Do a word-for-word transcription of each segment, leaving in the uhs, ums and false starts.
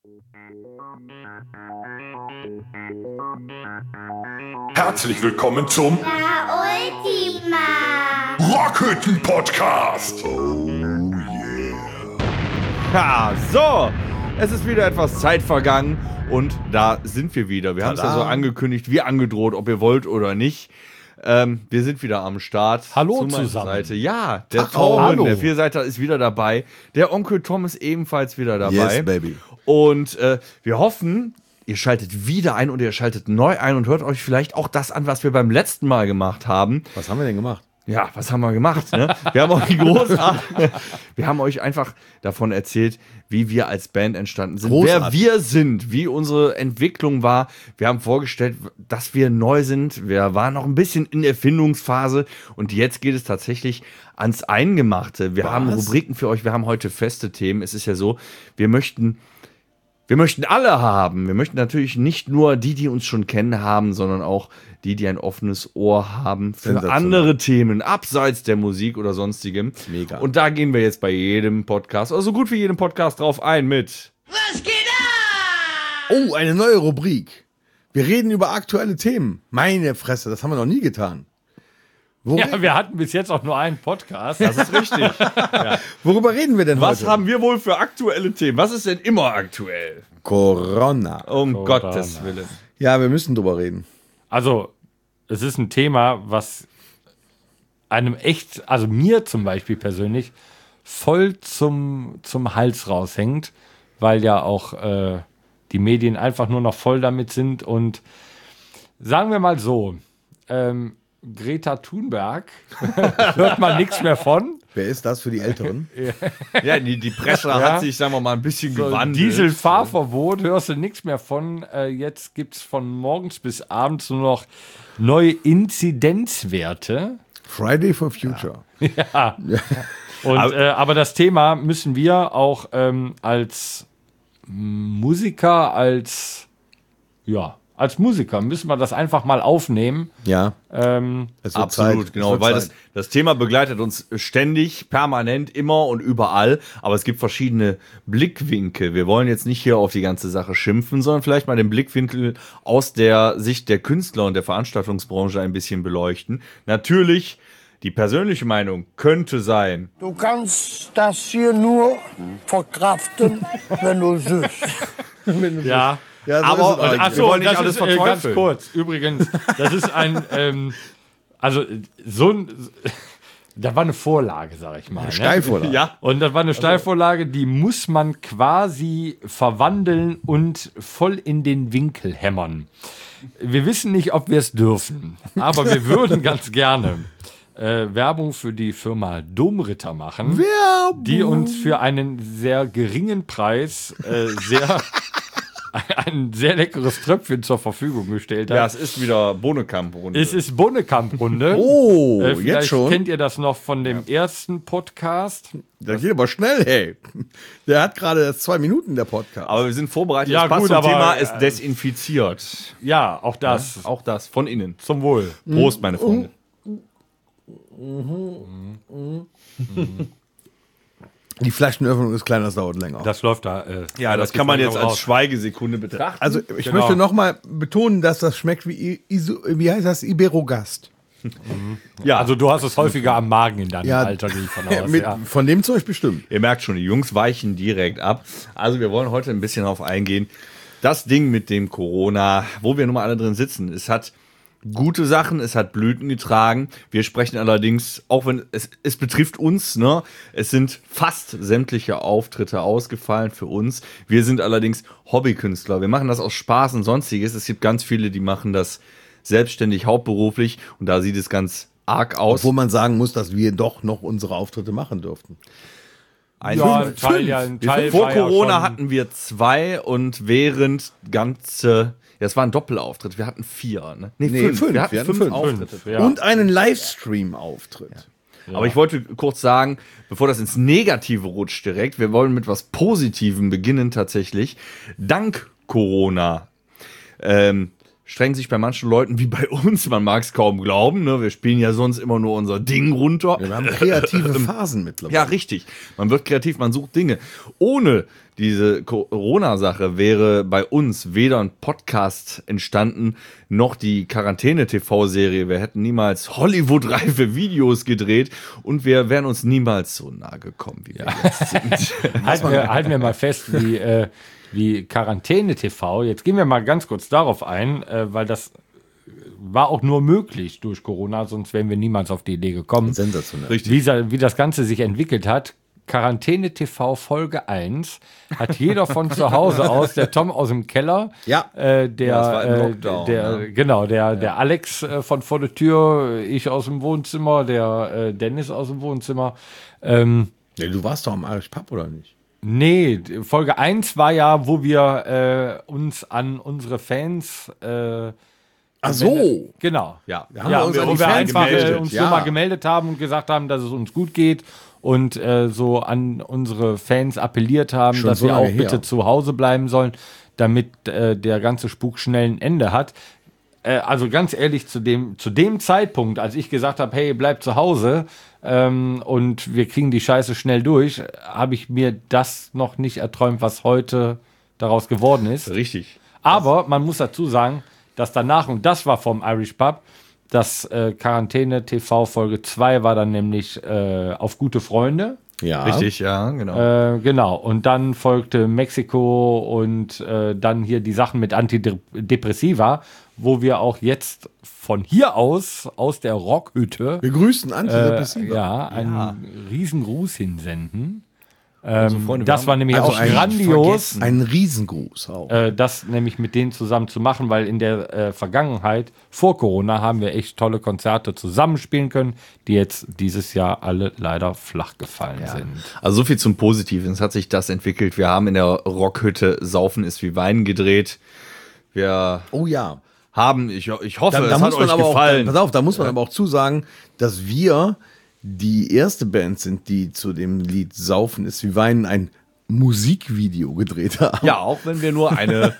Herzlich willkommen zum La Ultima Rockhütten Podcast. Oh yeah. Ha, so, es ist wieder etwas Zeit vergangen und da sind wir wieder. Wir haben es ja so angekündigt, wie angedroht, ob ihr wollt oder nicht. Ähm, wir sind wieder am Start. Hallo zu meiner zusammen. Seite. Ja, der Ach, Tom, hallo. der Vierseiter ist wieder dabei. Der Onkel Tom ist ebenfalls wieder dabei. Yes, baby. Und äh, wir hoffen, ihr schaltet wieder ein und ihr schaltet neu ein und hört euch vielleicht auch das an, was wir beim letzten Mal gemacht haben. Was haben wir denn gemacht? Ja, was haben wir gemacht? Ne? Wir haben euch großartig, wir haben euch einfach davon erzählt, wie wir als Band entstanden sind, Großartig. wer wir sind, wie unsere Entwicklung war. Wir haben vorgestellt, dass wir neu sind. Wir waren noch ein bisschen in der Erfindungsphase und jetzt geht es tatsächlich ans Eingemachte. Wir Was? haben Rubriken für euch. Wir haben heute feste Themen. Es ist ja so, wir möchten Wir möchten alle haben. Wir möchten natürlich nicht nur die, die uns schon kennen, haben, sondern auch die, die ein offenes Ohr haben für Sensationell. andere Themen, abseits der Musik oder sonstigem. Mega. Und da gehen wir jetzt bei jedem Podcast, oder so gut wie jedem Podcast drauf ein mit. Was geht ab? Oh, eine neue Rubrik. Wir reden über aktuelle Themen. Meine Fresse, das haben wir noch nie getan. Worüber, Ja, wir hatten bis jetzt auch nur einen Podcast. Das ist richtig. worüber reden wir denn Was heute? haben wir wohl für aktuelle Themen? Was ist denn immer aktuell? Corona. Um Corona. Gottes Willen. Ja, wir müssen drüber reden. Also, es ist ein Thema, was einem echt, also mir zum Beispiel persönlich, voll zum, zum Hals raushängt, weil ja auch äh, die Medien einfach nur noch voll damit sind. Und sagen wir mal so, ähm, Greta Thunberg hört man nichts mehr von. Wer ist das für die Älteren? Ja, die, die Presse Ja. hat sich, sagen wir mal, ein bisschen So, gewandelt. Dieselfahrverbot, hörst du nichts mehr von. Äh, jetzt gibt es von morgens bis abends nur noch neue Inzidenzwerte. Friday for Future. Ja. Und, aber, äh, aber das Thema müssen wir auch ähm, als Musiker, als ja, als Musiker müssen wir das einfach mal aufnehmen. Ja, Ähm, es wird Absolut, Zeit. genau, Es wird weil das, Zeit. das Thema begleitet uns ständig, permanent, immer und überall, aber es gibt verschiedene Blickwinkel. Wir wollen jetzt nicht hier auf die ganze Sache schimpfen, sondern vielleicht mal den Blickwinkel aus der Sicht der Künstler und der Veranstaltungsbranche ein bisschen beleuchten. Natürlich, die persönliche Meinung könnte sein, Du kannst das hier nur verkraften, wenn du süßt. ja. Ja, so aber- ist es eigentlich. Ach Wir so, wollen nicht das alles ist, äh, ganz verteufeln. kurz. Übrigens, das ist ein, ähm, also so ein, da war eine Vorlage, sag ich mal. Ne? Steilvorlage. ja, Und das war eine Steilvorlage, die muss man quasi verwandeln und voll in den Winkel hämmern. Wir wissen nicht, ob wir es dürfen, aber wir würden ganz gerne äh, Werbung für die Firma Domritter machen, Werbung. die uns für einen sehr geringen Preis äh, sehr ein sehr leckeres Tröpfchen zur Verfügung gestellt hat. ja, es ist wieder Bohnekamp-Runde. Es ist Bonnekamp-Runde. Oh, Äh, jetzt vielleicht schon? kennt ihr das noch von dem ersten Podcast. Das geht aber schnell, hey. Der hat gerade erst zwei Minuten, der Podcast. aber wir sind vorbereitet, Ja, das passt gut, zum aber, Thema, äh, ist desinfiziert. Ja, auch das. Auch das, von innen. Zum Wohl. Prost, meine Freunde. Die Flaschenöffnung ist klein, das dauert länger. Das läuft da. Äh, Ja, das geht kann man jetzt langsam als raus. Schweigesekunde betrachten. Also ich Genau. möchte noch mal betonen, dass das schmeckt wie, I- Iso, wie heißt das, Iberogast. ja, Also du hast es häufiger am Magen in deinem Ja. Alter, gehe ich von aus. Mit, ja. Von dem Zeug bestimmt. ihr merkt schon, die Jungs weichen direkt ab. Also wir wollen heute ein bisschen darauf eingehen. Das Ding mit dem Corona, wo wir nun mal alle drin sitzen, es hat gute Sachen, es hat Blüten getragen. Wir sprechen allerdings, auch wenn es, es betrifft uns, ne, es sind fast sämtliche Auftritte ausgefallen für uns. Wir sind allerdings Hobbykünstler. Wir machen das aus Spaß und Sonstiges. Es gibt ganz viele, die machen das selbstständig, hauptberuflich und da sieht es ganz arg aus. Wo man sagen muss, dass wir doch noch unsere Auftritte machen durften. Ein Ja, fünf- ein Teil, ja, ein Teil Vor war ja Corona schon- hatten wir zwei und während ganze, ja, es war ein Doppelauftritt, wir hatten vier, ne? Nee, Nee, fünf. fünf. Wir hatten Wir hatten fünf, fünf. Auftritte. Ja. Und einen Livestream-Auftritt. Aber ich wollte kurz sagen, bevor das ins Negative rutscht direkt, wir wollen mit was Positivem beginnen tatsächlich. Dank Corona ähm, strengen sich bei manchen Leuten wie bei uns, man mag es kaum glauben, ne? Wir spielen ja sonst immer nur unser Ding runter. Wir haben kreative Phasen mittlerweile. Ja, richtig. Man wird kreativ, man sucht Dinge. Ohne diese Corona-Sache wäre bei uns weder ein Podcast entstanden, noch die Quarantäne-T V-Serie. Wir hätten niemals Hollywood-reife Videos gedreht und wir wären uns niemals so nahe gekommen, wie wir jetzt sind. halten, wir, halten wir mal fest, wie, äh, wie Quarantäne-T V. Jetzt gehen wir mal ganz kurz darauf ein, äh, weil das war auch nur möglich durch Corona, sonst wären wir niemals auf die Idee gekommen. Sensationell. Richtig. Wie, wie das Ganze sich entwickelt hat. Quarantäne-T V Folge eins hat jeder von zu Hause aus, der Tom aus dem Keller, Ja. äh, der, Ja, das war im äh, Lockdown, der ne? genau, der, der Alex äh, von vor der Tür, ich aus dem Wohnzimmer, der äh, Dennis aus dem Wohnzimmer. Ähm, Ja, du warst doch am Irish Pub, oder nicht? nee, Folge eins war ja, wo wir äh, uns an unsere Fans äh, Ach so. genau. Ja, Da haben Ja, wir uns wo an wir die Fans einfach äh, gemeldet. uns Ja. so mal gemeldet haben und gesagt haben, dass es uns gut geht und äh, so an unsere Fans appelliert haben, Schon dass so wir auch lange her. bitte zu Hause bleiben sollen, damit äh, der ganze Spuk schnell ein Ende hat. Äh, also ganz ehrlich, zu dem, zu dem Zeitpunkt, als ich gesagt habe, hey, bleib zu Hause ähm, und wir kriegen die Scheiße schnell durch, habe ich mir das noch nicht erträumt, was heute daraus geworden ist. Richtig. Aber man muss dazu sagen, dass danach, und das war vom Irish Pub, das äh, Quarantäne-T V Folge zwei war dann nämlich äh, auf gute Freunde. Ja. Richtig, ja, genau. Äh, genau. Und dann folgte Mexiko und äh, dann hier die Sachen mit Antidepressiva, wo wir auch jetzt von hier aus, aus der Rockhütte, Wir grüßen äh, Antidepressiva. ja, einen riesen Gruß hinsenden. Also, Freunde, wir Das haben- war nämlich also auch ein- grandios. Ein Riesengruß auch. äh, das nämlich mit denen zusammen zu machen, weil in der äh, Vergangenheit, vor Corona, haben wir echt tolle Konzerte zusammenspielen können, die jetzt dieses Jahr alle leider flach gefallen sind. Also so viel zum Positiven. Es hat sich das entwickelt. Wir haben in der Rockhütte Saufen ist wie Wein gedreht. Wir Oh ja. haben, ich, ich hoffe, Da, da es hat muss man euch aber auch, gefallen. pass auf, da muss man aber auch zusagen, dass wir die erste Band sind, die zu dem Lied Saufen ist wie Weinen ein Musikvideo gedreht haben. Ja, auch wenn wir nur eine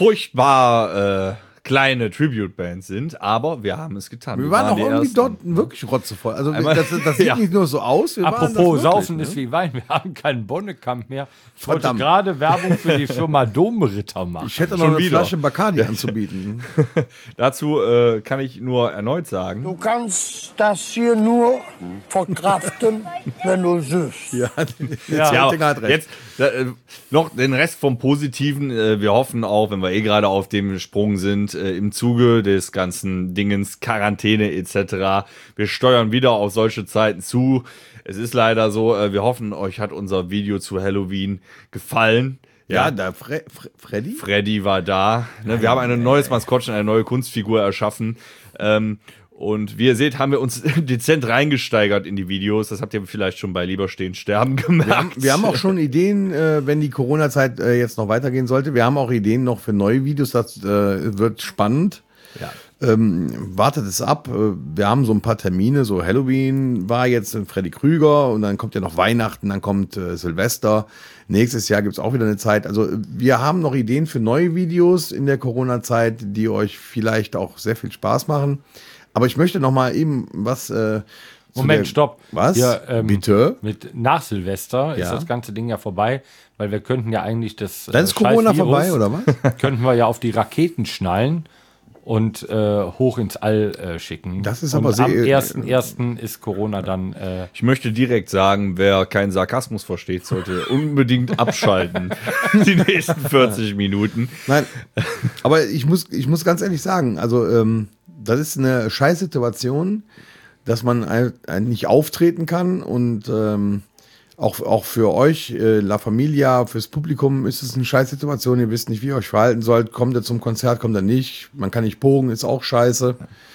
furchtbar äh, kleine Tribute-Band sind, aber wir haben es getan. Wir waren auch die irgendwie Ersten. dort wirklich rotzevoll. Also Einmal- das, das sieht Ja. nicht nur so aus. Wir waren das Apropos wirklich, Saufen ne? ist wie Wein, wir haben keinen Bonnekamp mehr. Ich wollte Verdammt. gerade Werbung für die Firma Domritter machen. Ich hätte noch Schon eine wieder. Flasche Bacardi anzubieten. Dazu äh, kann ich nur erneut sagen, Du kannst das hier nur verkraften, wenn du süßt. Ja, ja, ja, Dinger hat recht. jetzt äh, noch den Rest vom Positiven. Äh, wir hoffen auch, wenn wir eh gerade auf dem Sprung sind, äh, im Zuge des ganzen Dingens, Quarantäne et cetera. Wir steuern wieder auf solche Zeiten zu. Es ist leider so, äh, wir hoffen, euch hat unser Video zu Halloween gefallen. Ja, da Fre Fre Freddy? Freddy war da. Ne? Wir haben ein neues Maskottchen, eine neue Kunstfigur erschaffen. Ähm, und wie ihr seht, haben wir uns dezent reingesteigert in die Videos. Das habt ihr vielleicht schon bei Lieber stehen sterben gemerkt. Wir haben, wir haben auch schon Ideen, äh, wenn die Corona-Zeit äh, jetzt noch weitergehen sollte. Wir haben auch Ideen noch für neue Videos. Das äh, wird spannend. Ja. Ähm, wartet es ab. Äh, Wir haben so ein paar Termine. So Halloween war jetzt in Freddy Krüger und dann kommt ja noch Weihnachten, dann kommt äh, Silvester. Nächstes Jahr gibt es auch wieder eine Zeit. Also äh, wir haben noch Ideen für neue Videos in der Corona-Zeit, die euch vielleicht auch sehr viel Spaß machen. Aber ich möchte noch mal eben was. Äh, zu Moment, der- stopp. Was? Ja, ähm, Bitte? Mit nach Silvester Ja. ist das ganze Ding ja vorbei, weil wir könnten ja eigentlich das Dann ist äh, Corona Scheiß-Virus- vorbei, oder was? Könnten wir ja auf die Raketen schnallen und äh, hoch ins All äh, schicken. Das ist und aber sehr- am ersten ersten ist Corona dann. Äh, Ich möchte direkt sagen, wer keinen Sarkasmus versteht, sollte unbedingt abschalten. Die nächsten vierzig Minuten. Nein, aber ich muss, ich muss ganz ehrlich sagen, also ähm, das ist eine Scheißsituation, dass man ein- ein- nicht auftreten kann und ähm, auch, auch für euch, äh, La Familia, fürs Publikum ist es eine Scheißsituation. Ihr wisst nicht, wie ihr euch verhalten sollt. Kommt ihr zum Konzert, kommt ihr nicht. Man kann nicht pogen, ist auch scheiße.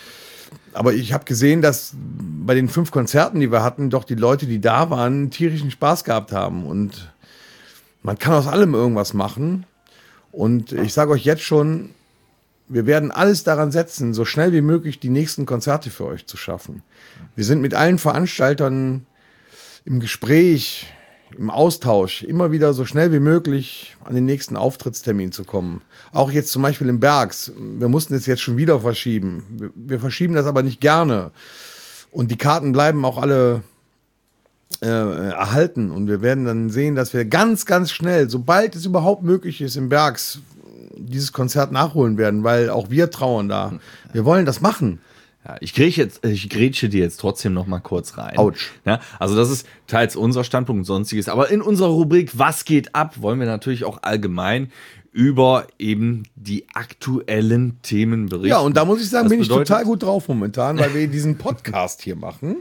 Aber ich habe gesehen, dass bei den fünf Konzerten, die wir hatten, doch die Leute, die da waren, tierischen Spaß gehabt haben. Und man kann aus allem irgendwas machen. Und ich sage euch jetzt schon, wir werden alles daran setzen, so schnell wie möglich die nächsten Konzerte für euch zu schaffen. Wir sind mit allen Veranstaltern im Gespräch. im Austausch, immer wieder so schnell wie möglich an den nächsten Auftrittstermin zu kommen. Auch jetzt zum Beispiel im Bergs. Wir mussten es jetzt schon wieder verschieben. Wir, wir verschieben das aber nicht gerne. Und die Karten bleiben auch alle äh, erhalten. Und wir werden dann sehen, dass wir ganz, ganz schnell, sobald es überhaupt möglich ist, im Bergs dieses Konzert nachholen werden, weil auch wir trauern da. Wir wollen das machen. Ja, ich grätsche jetzt, ich grätsche dir jetzt trotzdem noch mal kurz rein. Autsch. Ja, also das ist teils unser Standpunkt und sonstiges. Aber in unserer Rubrik Was geht ab, wollen wir natürlich auch allgemein über eben die aktuellen Themen berichten. Ja, und da muss ich sagen, Das bin ich bedeutet- total gut drauf momentan, weil wir diesen Podcast hier machen.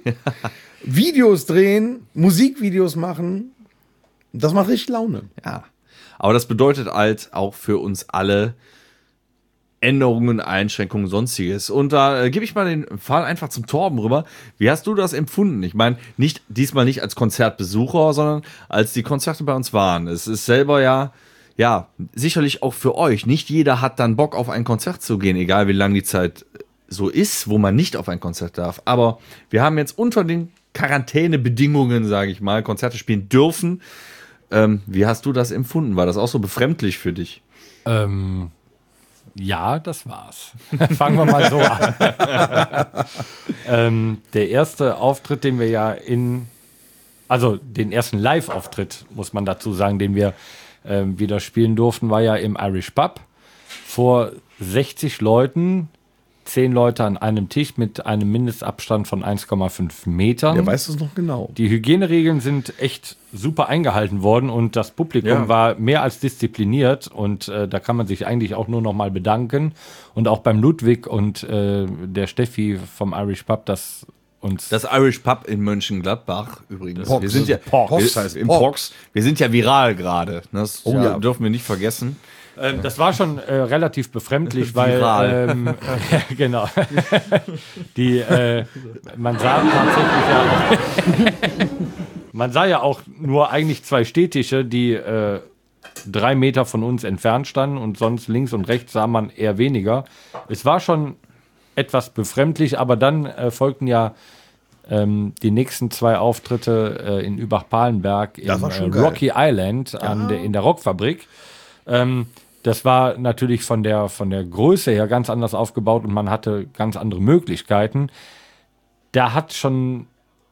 Videos drehen, Musikvideos machen. Das macht richtig Laune. Ja, aber das bedeutet halt auch für uns alle Änderungen, Einschränkungen, sonstiges. Und da äh, gebe ich mal den Fall einfach zum Torben rüber. Wie hast du das empfunden? Ich meine, nicht diesmal nicht als Konzertbesucher, sondern als die Konzerte bei uns waren. Es ist selber ja, ja, sicherlich auch für euch. Nicht jeder hat dann Bock auf ein Konzert zu gehen, egal wie lang die Zeit so ist, wo man nicht auf ein Konzert darf. Aber wir haben jetzt unter den Quarantänebedingungen, sage ich mal, Konzerte spielen dürfen. Ähm, wie hast du das empfunden? War das auch so befremdlich für dich? Ähm, ja, das war's. Fangen wir mal so an. ähm, der erste Auftritt, den wir ja in, also den ersten Live-Auftritt, muss man dazu sagen, den wir ähm, wieder spielen durften, war ja im Irish Pub vor sechzig Leuten, zehn Leute an einem Tisch mit einem Mindestabstand von eins Komma fünf Metern. Der weiß das noch genau. Die Hygieneregeln sind echt super eingehalten worden und das Publikum Ja. war mehr als diszipliniert und äh, da kann man sich eigentlich auch nur noch mal bedanken. Und auch beim Ludwig und äh, der Steffi vom Irish Pub, das uns... Das Irish Pub in Mönchengladbach übrigens. Pox. Wir sind ja Pox. Wir, Pox heißt im Pox. Pox. Wir sind ja viral gerade. Das Oh ja, ja. dürfen wir nicht vergessen. Ähm, das war schon äh, relativ befremdlich, weil Viral. ähm, äh, ja, genau. Die äh, man sah tatsächlich ja auch, man sah ja auch nur eigentlich zwei Stehtische, die äh, drei Meter von uns entfernt standen und sonst links und rechts sah man eher weniger. Es war schon etwas befremdlich, aber dann äh, folgten ja ähm, die nächsten zwei Auftritte äh, in Übach-Palenberg im Das war äh, schon geil. Rocky Island an der, in der Rockfabrik. Ähm, das war natürlich von der, von der Größe her ganz anders aufgebaut und man hatte ganz andere Möglichkeiten. Da hat schon,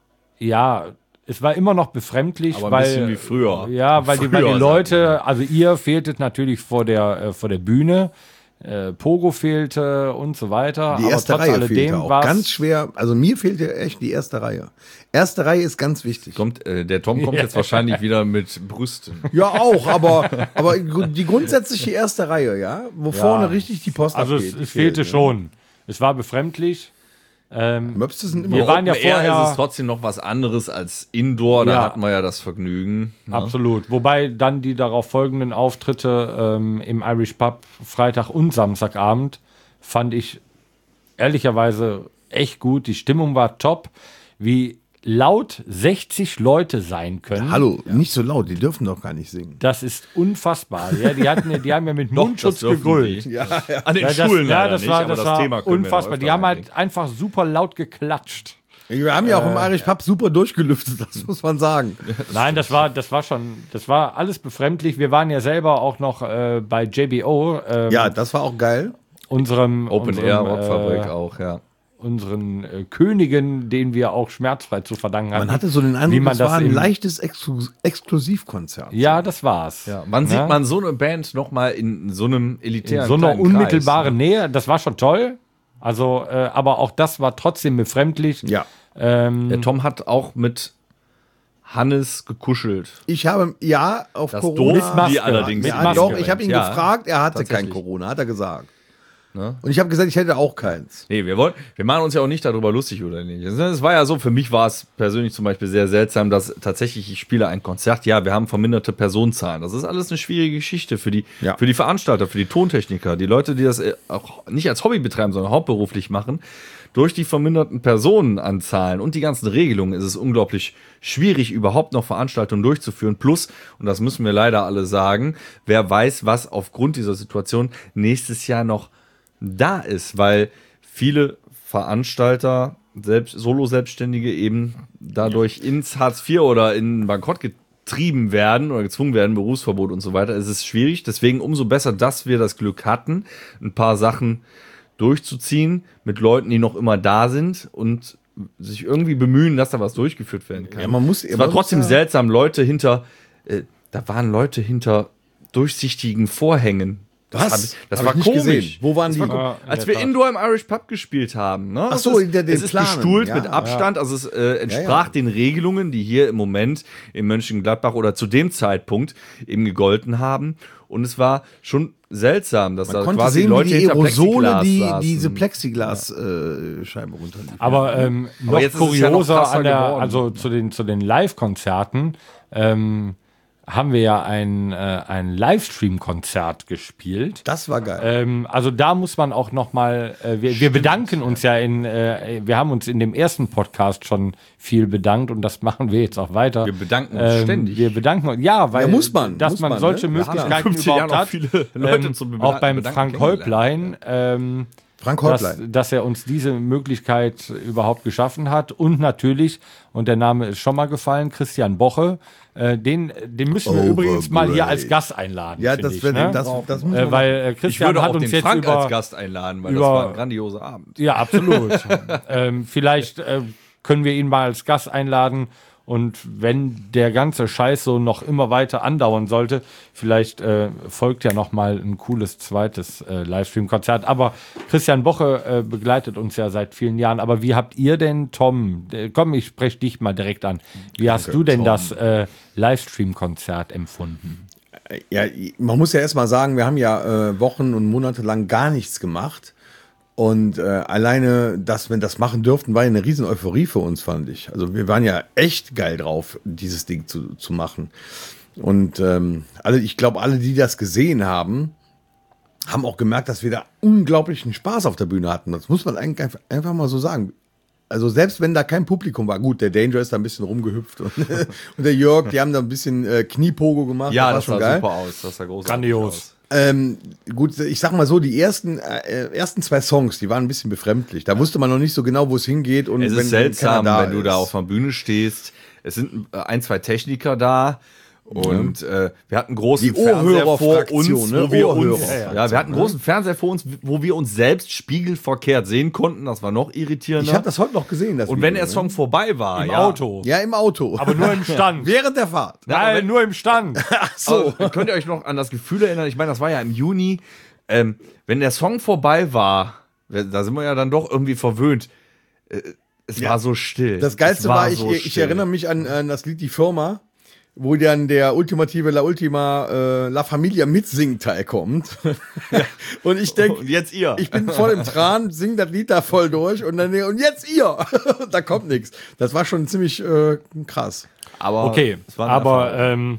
ja, es war immer noch befremdlich, Aber ein weil, bisschen wie früher. Ja, weil, die, weil Früher, die sag Leute, also ihr fehltet natürlich vor der, äh, vor der Bühne, äh, Pogo fehlte und so weiter. Die erste aber trotz Reihe alledem fehlte auch. war's- Ganz schwer. Also mir fehlte echt die erste Reihe. Erste Reihe ist ganz wichtig. Kommt, äh, der Tom kommt jetzt wahrscheinlich wieder mit Brüsten. Ja, auch, aber, aber die grundsätzliche erste Reihe, ja, wo vorne richtig die Post Also abgeht. es, die es fehlte fehlt, ne? schon. Es war befremdlich. Ähm, Möpse sind immer Wir waren ja Open Air vorher- ist es trotzdem noch was anderes als Indoor. Da Ja. hatten wir ja das Vergnügen. Ne? Absolut. Wobei dann die darauf folgenden Auftritte ähm, im Irish Pub Freitag und Samstagabend fand ich ehrlicherweise echt gut. Die Stimmung war top. Wie laut sechzig Leute sein können. Hallo, nicht so laut, die dürfen doch gar nicht singen. Das ist unfassbar. Ja, die, hatten, die haben ja mit Doch, Mundschutz das dürfen gegrölt. die. An den Ja, das, Schulen ja, leider das nicht, war, aber das war Thema können wir noch unfassbar. öfter Die haben halt einbringen. einfach super laut geklatscht. Wir haben ja auch im Irish Pub super durchgelüftet, das muss man sagen. Nein, das war, das war schon, das war alles befremdlich. Wir waren ja selber auch noch äh, bei J B O, ähm, Ja, das war auch geil. unserem Open unserem, Air Rockfabrik äh, auch, ja. unseren äh, Königen, den wir auch schmerzfrei zu verdanken hatten. Man hatte so den wie Eindruck, man das war ein im- leichtes Exklu Exklusivkonzert. Ja, das war's. Ja, wann sieht Ja? man so eine Band noch mal in so einem elitären In so einer kleinen Kreis, unmittelbaren ne? Nähe, das war schon toll. Also, äh, aber auch das war trotzdem befremdlich. Ja. Ähm, Der Tom hat auch mit Hannes gekuschelt. Ich habe, ja, auf Das Corona. durften Maske. die allerdings Mit Ja, Maske. doch, ich habe ihn Ja, gefragt, er hatte kein tatsächlich. Corona, hat er gesagt. Ne? Und ich habe gesagt, ich hätte auch keins. Nee, wir wollen, wir machen uns ja auch nicht darüber lustig oder nicht. Es war ja so, für mich war es persönlich zum Beispiel sehr seltsam, dass tatsächlich ich spiele ein Konzert. Ja, wir haben verminderte Personenzahlen. Das ist alles eine schwierige Geschichte für die, Ja. für die Veranstalter, für die Tontechniker, die Leute, die das äh, auch nicht als Hobby betreiben, sondern hauptberuflich machen. Durch die verminderten Personenanzahlen und die ganzen Regelungen ist es unglaublich schwierig, überhaupt noch Veranstaltungen durchzuführen. Plus, und das müssen wir leider alle sagen, wer weiß, was aufgrund dieser Situation nächstes Jahr noch da ist, weil viele Veranstalter, selbst, Solo-Selbstständige eben dadurch ins Hartz vier oder in Bankrott getrieben werden oder gezwungen werden, Berufsverbot und so weiter. Es ist schwierig, deswegen umso besser, dass wir das Glück hatten, ein paar Sachen durchzuziehen mit Leuten, die noch immer da sind und sich irgendwie bemühen, dass da was durchgeführt werden kann. Ja, man muss- es man war muss trotzdem ja- seltsam, Leute hinter, äh, da waren Leute hinter durchsichtigen Vorhängen. Das, Was? hab ich, das Hab war ich nicht komisch. gesehen. Wo waren das die? War komisch. Ja, in Als der wir Tat. Indoor im Irish Pub gespielt haben. Ne? Ach Es so, ist, in der- den es ist Planen. bestuhlt Ja, mit Abstand, also es äh, entsprach Ja, ja. den Regelungen, die hier im Moment in Mönchengladbach oder zu dem Zeitpunkt eben gegolten haben. Und es war schon seltsam, dass Man da konnte quasi sehen, Leute wie die hinter Aerosole Plexiglas die, saßen. diese Plexiglas-Scheibe runterliefen. Aber ähm, noch jetzt ist es ja noch kurioser krasser an der, geworden. also zu den, zu den Live-Konzerten, ähm, haben wir ja ein, äh, ein Livestream-Konzert gespielt. Das war geil. Ähm, also da muss man auch noch mal, äh, wir, wir bedanken uns ja in, äh, wir haben uns in dem ersten Podcast schon viel bedankt und das machen wir jetzt auch weiter. Wir bedanken uns ständig. Wir bedanken uns, ja, weil Ja, muss man, dass muss man, man, solche ne? Wir haben ja Möglichkeiten fünfzig Jahren überhaupt auch hat. viele Leute ähm, zum Bedanken- auch beim Bedanken Frank Häuplein, ähm, Frank dass, Häuplein. dass er uns diese Möglichkeit überhaupt geschaffen hat. Und natürlich, und der Name ist schon mal gefallen, Christian Boche, äh, den, den müssen wir Overgrade. übrigens mal hier als Gast einladen. Ja, finde das, ich, wird, ne? das, das muss äh, man weil äh, Ich Christian würde hat auch uns den jetzt Frank über, als Gast einladen, weil über- das war ein grandioser Abend. ja, absolut. ähm, vielleicht äh, können wir ihn mal als Gast einladen. Und wenn der ganze Scheiß so noch immer weiter andauern sollte, vielleicht äh, folgt ja noch mal ein cooles zweites äh, Livestream-Konzert. Aber Christian Boche äh, begleitet uns ja seit vielen Jahren. Aber wie habt ihr denn, Tom, äh, komm, ich spreche dich mal direkt an. Wie hast du denn Tom. das äh, Livestream-Konzert empfunden? Ja, man muss ja erstmal sagen, wir haben ja äh, Wochen und Monate lang gar nichts gemacht. Und äh, alleine, dass wir das machen dürften, war ja eine riesen Euphorie für uns, fand ich. Also wir waren ja echt geil drauf, dieses Ding zu, zu machen. Und ähm, alle, ich glaube, alle, die das gesehen haben, haben auch gemerkt, dass wir da unglaublichen Spaß auf der Bühne hatten. Das muss man eigentlich einfach, einfach mal so sagen. Also selbst wenn da kein Publikum war, gut, der Danger ist da ein bisschen rumgehüpft und, und der Jörg, die haben da ein bisschen äh, Kniepogo gemacht. Ja, war das schon sah geil. super aus. Das sah großartig Grandios. aus. Ähm, gut, ich sag mal so, die ersten, äh, ersten zwei Songs, die waren ein bisschen befremdlich. Da wusste man noch nicht so genau, wo es hingeht. Und Es wenn, ist seltsam, keiner wenn du da ist. auf der Bühne stehst. Es sind äh, ein, zwei Techniker da. Und äh, wir hatten einen großen Die Fernseher vor uns, Ohrhörerfraktion, ne? wo wir uns, Ohrhörer. ja, wir hatten einen großen Fernseher vor uns, wo wir uns selbst spiegelverkehrt sehen konnten. Das war noch irritierender. Ich habe das heute noch gesehen. Das Und wenn Video, der Song vorbei war, Im ja, Auto. ne? Ja, im Auto. Aber nur im Stand. während der Fahrt. Nein, nur im Stand. so. Also, könnt ihr euch noch an das Gefühl erinnern? Ich meine, das war ja im Juni. Ähm, wenn der Song vorbei war, da sind wir ja dann doch irgendwie verwöhnt. Äh, es Ja. war so still. Das Geilste Es war, ich, so ich still. erinnere mich an, an das Lied Die Firma, wo dann der ultimative La Ultima äh, La Familia Mitsing-Teil kommt. Und ich denke, Und jetzt ihr. ich bin voll im Tran, sing das Lied da voll durch und dann, und jetzt ihr. Da kommt nichts. Das war schon ziemlich äh, krass. Aber Okay, es war eine aber Erfahrung. ähm,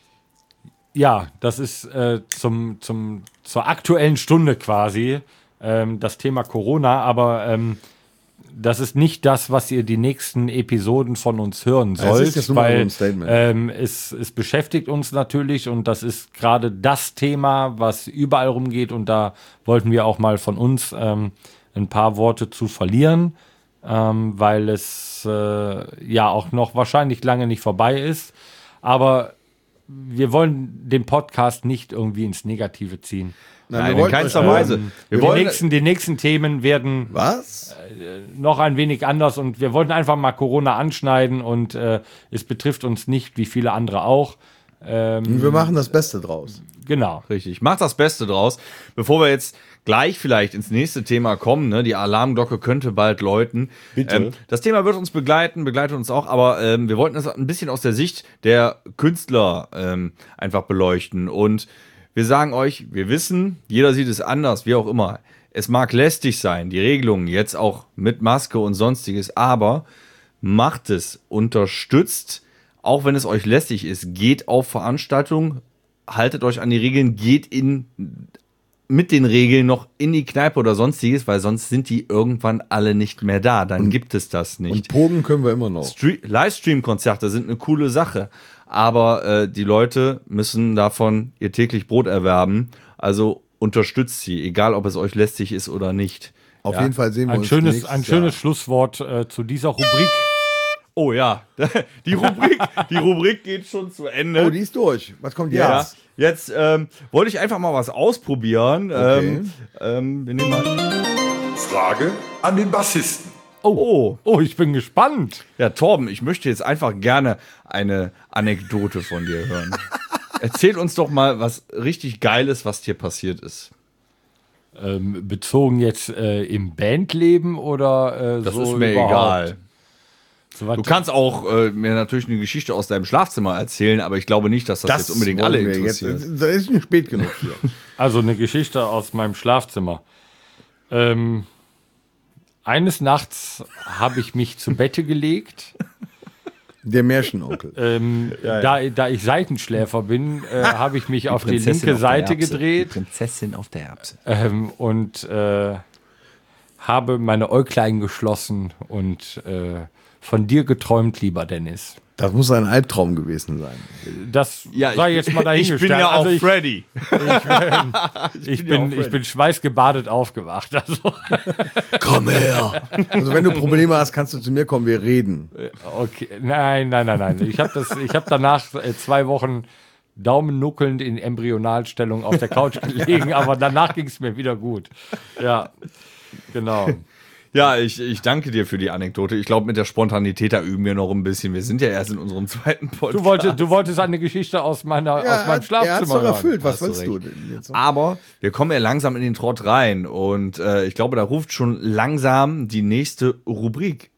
ja, das ist äh, zum, zum, zur aktuellen Stunde quasi ähm, das Thema Corona, aber ähm, das ist nicht das, was ihr die nächsten Episoden von uns hören Es sollt, ist jetzt nur mal weil ein Statement. ähm, es, es beschäftigt uns natürlich und das ist gerade das Thema, was überall rumgeht und da wollten wir auch mal von uns ähm, ein paar Worte zu verlieren, ähm, weil es äh, ja auch noch wahrscheinlich lange nicht vorbei ist, aber wir wollen den Podcast nicht irgendwie ins Negative ziehen. Nein, Nein, wir in wollten keinster euch nur- Weise. Wir Die wollen, nächsten, die nächsten Themen werden Was? noch ein wenig anders und wir wollten einfach mal Corona anschneiden und äh, es betrifft uns nicht, wie viele andere auch. Ähm, Wir machen das Beste draus. genau. Richtig. Macht das Beste draus. Bevor wir jetzt gleich vielleicht ins nächste Thema kommen, ne, die Alarmglocke könnte bald läuten. Bitte. Ähm, das Thema wird uns begleiten, begleitet uns auch, aber ähm, wir wollten das ein bisschen aus der Sicht der Künstler ähm, einfach beleuchten. Und wir sagen euch, wir wissen, jeder sieht es anders, wie auch immer. Es mag lästig sein, die Regelungen jetzt auch mit Maske und sonstiges, aber macht es, unterstützt, auch wenn es euch lästig ist, geht auf Veranstaltungen, haltet euch an die Regeln, geht in mit den Regeln noch in die Kneipe oder sonstiges, weil sonst sind die irgendwann alle nicht mehr da. Dann gibt es das Und nicht. Pogen können wir immer noch. Stre- Livestream-Konzerte sind eine coole Sache, aber äh, die Leute müssen davon ihr täglich Brot erwerben. Also unterstützt sie, egal ob es euch lästig ist oder nicht. Auf jeden Fall sehen wir Ein uns schönes, nächstes ein schönes Jahr. Schlusswort äh, zu dieser Rubrik. Oh ja, die Rubrik, die Rubrik geht schon zu Ende. Oh, die ist durch. Was kommt ja, jetzt? jetzt ähm, wollte ich einfach mal was ausprobieren. Okay. Ähm, ähm, wir nehmen mal. Frage an den Bassisten. Oh, Oh, ich bin gespannt. ja, Torben, ich möchte jetzt einfach gerne eine Anekdote von dir hören. Erzähl uns doch mal was richtig Geiles, was dir passiert ist. Ähm, bezogen jetzt äh, im Bandleben oder äh, Das so ist mir überhaupt? egal. So was- Du kannst auch äh, mir natürlich eine Geschichte aus deinem Schlafzimmer erzählen, aber ich glaube nicht, dass das, jetzt unbedingt alle wollen wir jetzt. interessiert. Da ist nicht spät genug hier. Also eine Geschichte aus meinem Schlafzimmer. Ähm, eines Nachts habe ich mich zu Bette gelegt. Der Märchenonkel. Ähm, Da, da ich Seitenschläfer bin, äh, habe ich mich auf die linke Seite gedreht Prinzessin auf der Erbse. ähm, und äh, habe meine Äuglein geschlossen und äh, von dir geträumt, lieber Dennis. Das muss ein Albtraum gewesen sein. Das Ja, sei ich, jetzt mal ich dahingestellt. bin ja auch also ich, Freddy. ich, bin, ich bin schweißgebadet aufgewacht. Also, Komm her. Also wenn du Probleme hast, kannst du zu mir kommen, wir reden. okay. Nein, nein, nein, nein. Ich habe hab danach äh, zwei Wochen daumennuckelnd in Embryonalstellung auf der Couch gelegen, aber danach ging es mir wieder gut. Ja, genau. Ja, ich, ich danke dir für die Anekdote. Ich glaube, mit der Spontanität, da üben wir noch ein bisschen. Wir sind ja erst in unserem zweiten Podcast. Du, wolltest, du wolltest eine Geschichte aus, meiner, aus meinem er hat's Schlafzimmer doch hören. erfüllt. Was Hast du willst du recht. denn jetzt? Aber wir kommen ja langsam in den Trott rein. Und äh, ich glaube, da ruft schon langsam die nächste Rubrik.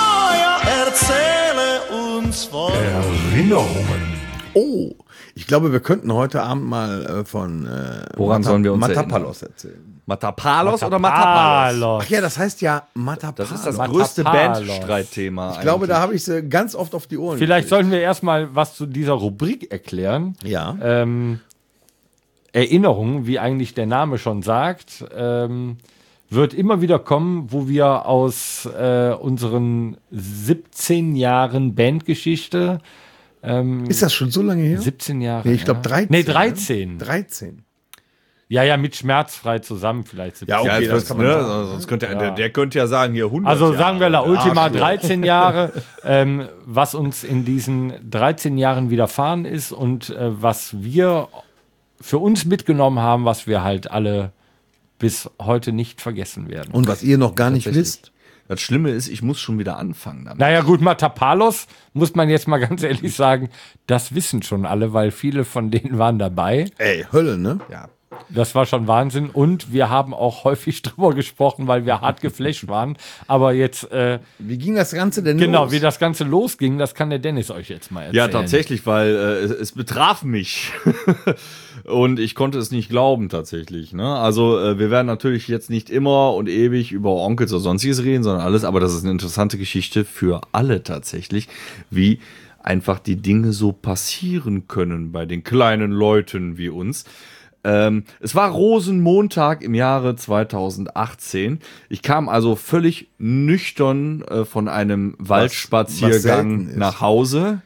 Erzähle uns von Erinnerungen. Oh, ich glaube, wir könnten heute Abend mal äh, von äh, Woran sollen wir uns Matapalos erzählen. Matapalos oder Matapalos? Ach ja, das heißt ja Matapalos. Das ist das Matapalos. größte Bandstreitthema. Ich glaube, da habe ich sie ganz oft auf die Ohren Vielleicht gekriegt. sollten wir erstmal was zu dieser Rubrik erklären. Ja. Ähm, Erinnerung, wie eigentlich der Name schon sagt, ähm, wird immer wieder kommen, wo wir aus äh, unseren siebzehn Jahren Bandgeschichte, ähm, Ist das schon so lange her? siebzehn Jahre, Nee, ich glaube ja. dreizehn. Nee, dreizehn. dreizehn. Ja, ja, mit Schmerzfrei zusammen vielleicht. siebzehn. Ja, okay, Ja, jetzt das wird's, kann man ne? sagen. Sonst könnte er, der, der könnte ja sagen, hier hundert Also Jahre. sagen wir La Ultima Arschloch. dreizehn Jahre, ähm, was uns in diesen dreizehn Jahren widerfahren ist und äh, was wir für uns mitgenommen haben, was wir halt alle bis heute nicht vergessen werden. Und was ihr noch gar nicht wisst. Das Schlimme ist, ich muss schon wieder anfangen damit. Naja gut, Matapalos, muss man jetzt mal ganz ehrlich sagen, das wissen schon alle, weil viele von denen waren dabei. Ey, Hölle, ne? Ja. Das war schon Wahnsinn und wir haben auch häufig drüber gesprochen, weil wir hart geflasht waren. Aber jetzt, äh, Wie ging das Ganze denn genau, los? wie das Ganze losging, das kann der Dennis euch jetzt mal erzählen. Ja, tatsächlich, weil äh, es, es betraf mich. Und ich konnte es nicht glauben, tatsächlich. Ne? Also, äh, wir werden natürlich jetzt nicht immer und ewig über Onkels oder sonstiges reden, sondern alles, aber das ist eine interessante Geschichte für alle tatsächlich, wie einfach die Dinge so passieren können bei den kleinen Leuten wie uns. Ähm, es war Rosenmontag im Jahre zweitausendachtzehn. Ich kam also völlig nüchtern äh, von einem was selten Waldspaziergang ist. nach Hause.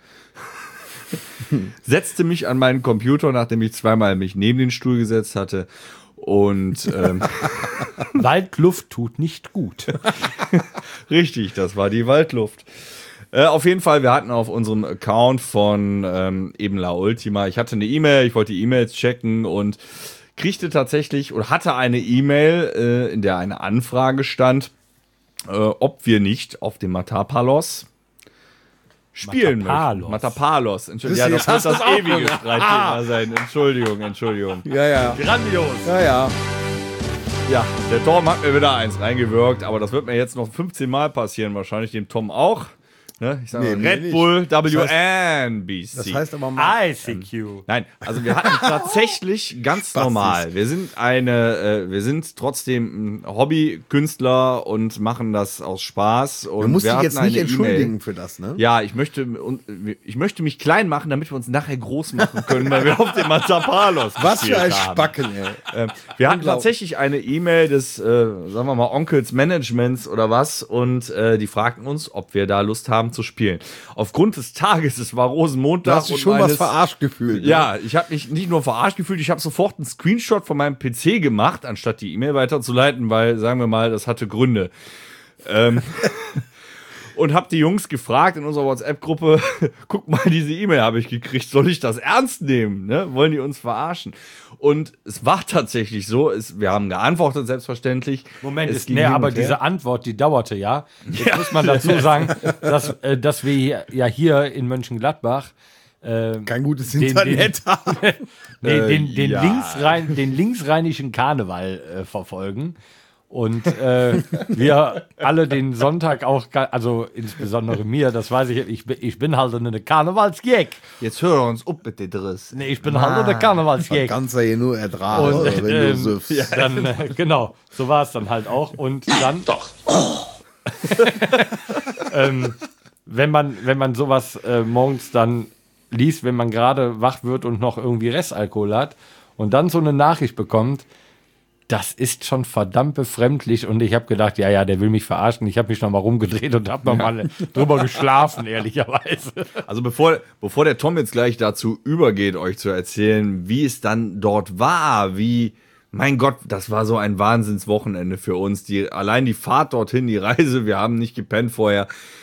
Setzte mich an meinen Computer, nachdem ich zweimal mich neben den Stuhl gesetzt hatte. Und ähm, Waldluft tut nicht gut. richtig, das war die Waldluft. Äh, auf jeden Fall, wir hatten auf unserem Account von ähm, eben La Ultima, ich hatte eine E-Mail, ich wollte die E-Mails checken und kriegte tatsächlich oder hatte eine E-Mail, äh, in der eine Anfrage stand, äh, ob wir nicht auf dem Matapalos spielen Matapalos. möchten. Matapalos. Entschuldigung. Ja, das jetzt wird hast das du's auch ewige gesagt. Streitthema sein. Entschuldigung, Entschuldigung. Ja, ja. Grandios. Ja, ja. Ja, der Tom hat mir wieder eins reingewirkt, aber das wird mir jetzt noch fünfzehn Mal passieren, wahrscheinlich dem Tom auch. Ne? Ich sage Nee, mal, mir Red nicht. Bull Das W heißt- N B C. Das heißt aber mal. I C Q. Nein, also wir hatten tatsächlich ganz normal. Wir sind eine, äh, wir sind trotzdem ein Hobbykünstler und machen das aus Spaß. Und Du musst wir dich hatten jetzt nicht eine entschuldigen E-Mail. für das, ne? Ja, ich möchte, und, ich möchte mich klein machen, damit wir uns nachher groß machen können, weil wir auf dem Matapalos Was für ein gespielt haben. Spacken, ey. Ähm, wir hatten tatsächlich eine E-Mail des, äh, sagen wir mal, Onkels Managements oder was und äh, die fragten uns, ob wir da Lust haben zu spielen. Aufgrund des Tages, es war Rosenmontag. Du hast dich und schon was meines- verarscht gefühlt. Ne? Ja, ich habe mich nicht nur verarscht gefühlt, ich habe sofort einen Screenshot von meinem P C gemacht, anstatt die E-Mail weiterzuleiten, weil, sagen wir mal, das hatte Gründe. ähm, und habe die Jungs gefragt in unserer WhatsApp-Gruppe, guck mal, diese E-Mail habe ich gekriegt, soll ich das ernst nehmen? Ne? Wollen die uns verarschen? Und es war tatsächlich so, es, wir haben geantwortet, selbstverständlich. Moment, es ist, ging nee, hin aber und her. diese Antwort, die dauerte ja. Jetzt muss man dazu sagen, dass, äh, dass wir hier, ja hier in Mönchengladbach äh, Kein gutes den- Internet haben. den, den, den, ja. linksrhein, den linksrheinischen Karneval äh, verfolgen. Und äh, wir alle den Sonntag auch, ga- also insbesondere mir, das weiß ich, ich, bin- ich bin halt eine Karnevalsjäg. Jetzt hör uns up mit den Driss. Nee, ich bin halt eine Karnevalsjäg. Kannst du ja nur ertragen, Und wenn du ähm, süffst. dann, äh, genau, so war es dann halt auch. Und dann. Doch. ähm, wenn man, wenn man sowas äh, morgens dann liest, wenn man gerade wach wird und noch irgendwie Restalkohol hat und dann so eine Nachricht bekommt, das ist schon verdammt befremdlich. Und ich habe gedacht, ja, ja, der will mich verarschen. Ich habe mich noch mal rumgedreht und habe noch mal drüber geschlafen, ehrlicherweise. Also bevor, bevor der Tom jetzt gleich dazu übergeht, euch zu erzählen, wie es dann dort war, wie, mein Gott, das war so ein Wahnsinnswochenende für uns. Die, allein die Fahrt dorthin, die Reise, wir haben nicht gepennt vorher.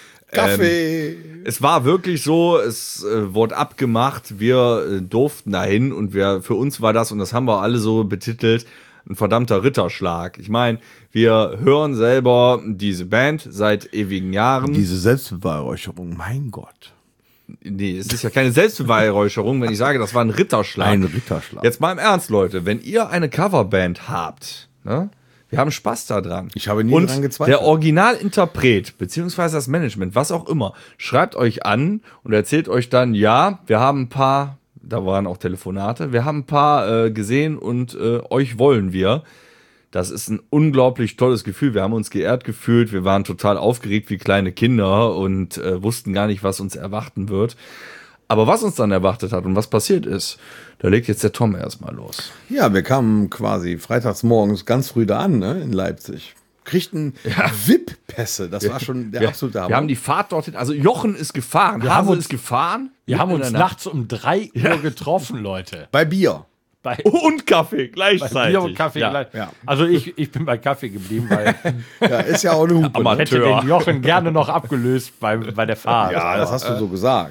Kaffee. Ähm, es war wirklich so, es äh, wurde abgemacht, wir äh, durften dahin und wir, für uns war das, und das haben wir alle so betitelt, ein verdammter Ritterschlag. Ich meine, wir hören selber diese Band seit ewigen Jahren. Diese Selbstbeweihräucherung, mein Gott. Nee, es ist ja keine Selbstbeweihräucherung, wenn ich sage, das war ein Ritterschlag. Ein Ritterschlag. Jetzt mal im Ernst, Leute, wenn ihr eine Coverband habt, ne, wir haben Spaß daran. Ich habe nie Und daran gezweifelt. der Originalinterpret, beziehungsweise das Management, was auch immer, schreibt euch an und erzählt euch dann, ja, wir haben ein paar, da waren auch Telefonate, wir haben ein paar äh, gesehen und äh, euch wollen wir. Das ist ein unglaublich tolles Gefühl. Wir haben uns geehrt gefühlt. Wir waren total aufgeregt wie kleine Kinder und äh, wussten gar nicht, was uns erwarten wird. Aber was uns dann erwartet hat und was passiert ist, da legt jetzt der Tom erstmal los. Ja, wir kamen quasi freitags morgens ganz früh da an, ne, in Leipzig. Kriegten V I P-Pässe. Das war schon der wir, absolute Hammer. wir haben die Fahrt dorthin, also Jochen ist gefahren, Wir haben Hase uns- ist gefahren. Wir haben mitten uns in der Nacht. nachts um drei Uhr getroffen, Leute. Bei Bier. Bei, Und Kaffee gleichzeitig. Bier und Kaffee Ja. gleich. ja. Also ich, ich bin bei Kaffee geblieben, weil Ja, ist ja auch eine Hupe. Aber ne? ich hätte den Jochen gerne noch abgelöst bei, bei der Fahrt. Ja, das hast du so gesagt.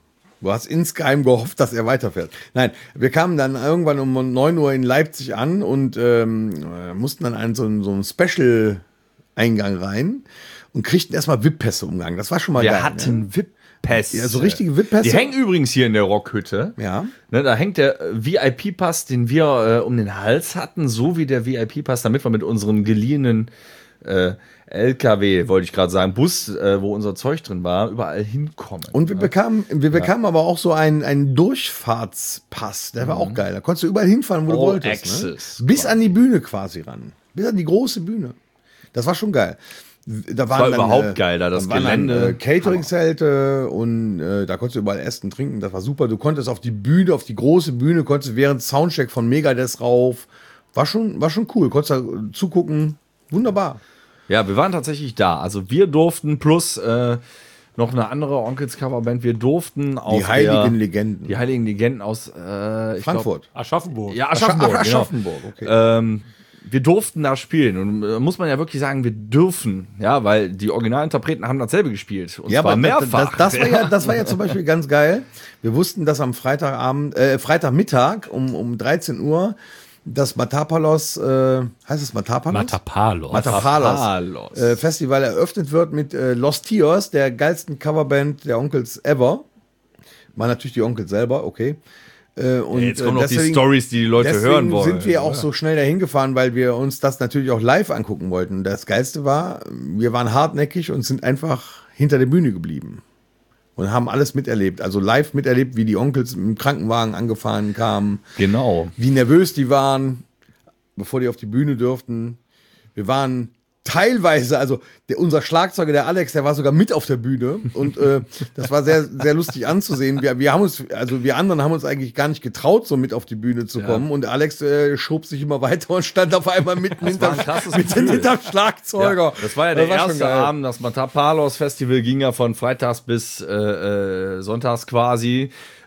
Du hast insgeheim gehofft, dass er weiterfährt. Nein, wir kamen dann irgendwann um neun Uhr in Leipzig an und ähm, äh, mussten dann einen, so, einen- so einen Special-Eingang rein und kriegten erstmal V I P-Pässe umgegangen. Das war schon mal Wir geil. hatten V I P-Pässe. Ja, so richtige V I P-Pässe. Die hängen übrigens hier in der Rockhütte. Ja. Ne, da hängt der äh, V I P-Pass, den wir äh, um den Hals hatten, so wie der V I P-Pass, damit wir mit unserem geliehenen äh, L K W, wollte ich gerade sagen, Bus, äh, wo unser Zeug drin war, überall hinkommen. Und wir bekamen, wir bekamen aber auch so einen, einen Durchfahrtspass, der war auch geil. Da konntest du überall hinfahren, wo du All wolltest. access, Ne? Bis an die Bühne quasi ran. Bis an die große Bühne. Das war schon geil. Da waren war dann, überhaupt geil, da das dann waren Gelände. Dann, äh, Catering-Zelte und äh, da konntest du überall essen, trinken. Das war super. Du konntest auf die Bühne, auf die große Bühne, konntest während Soundcheck von Megadeth rauf. War schon, war schon cool. Konntest da zugucken. Wunderbar. Ja, wir waren tatsächlich da. Also wir durften plus äh, noch eine andere Onkels-Coverband, wir durften auf Die heiligen der, Legenden. Die heiligen Legenden aus äh, ich Frankfurt. Aschaffenburg. Glaub, ja, Aschaffenburg. Ach, genau. Aschaffenburg, okay. Ähm, wir durften da spielen und äh, muss man ja wirklich sagen, wir dürfen, ja, weil die Originalinterpreten haben dasselbe gespielt und Ja, zwar aber das, mehrfach. das, das, war ja, das war ja zum Beispiel ganz geil. Wir wussten, dass am Freitagabend, äh, Freitagmittag um, um dreizehn Uhr das Matapalos, äh, heißt es Matapalos? Matapalos. Matapalos Matapalos. äh, Festival eröffnet wird mit äh, Los Tios, der geilsten Coverband der Onkels ever. War natürlich die Onkels selber, okay. Äh, und, Jetzt kommen noch äh, die deswegen- Stories, die die Leute Deswegen hören wollen. sind wir auch so schnell dahin gefahren, weil wir uns das natürlich auch live angucken wollten. Das Geilste war, wir waren hartnäckig und sind einfach hinter der Bühne geblieben. Und haben alles miterlebt. Also live miterlebt, wie die Onkels im Krankenwagen angefahren kamen. Genau. Wie nervös die waren, bevor die auf die Bühne durften. Wir waren teilweise, also der, unser Schlagzeuger, der Alex, der war sogar mit auf der Bühne und äh, das war sehr, sehr lustig anzusehen. Wir, wir haben uns, also wir anderen haben uns eigentlich gar nicht getraut, so mit auf die Bühne zu kommen und Alex äh, schob sich immer weiter und stand auf einmal mitten hinterm, war ein krasses mitten Gefühl. hinterm Schlagzeuger. Ja, das war ja der schon erste geil. Abend, das Matapalos Festival ging ja von freitags bis äh, äh, sonntags quasi.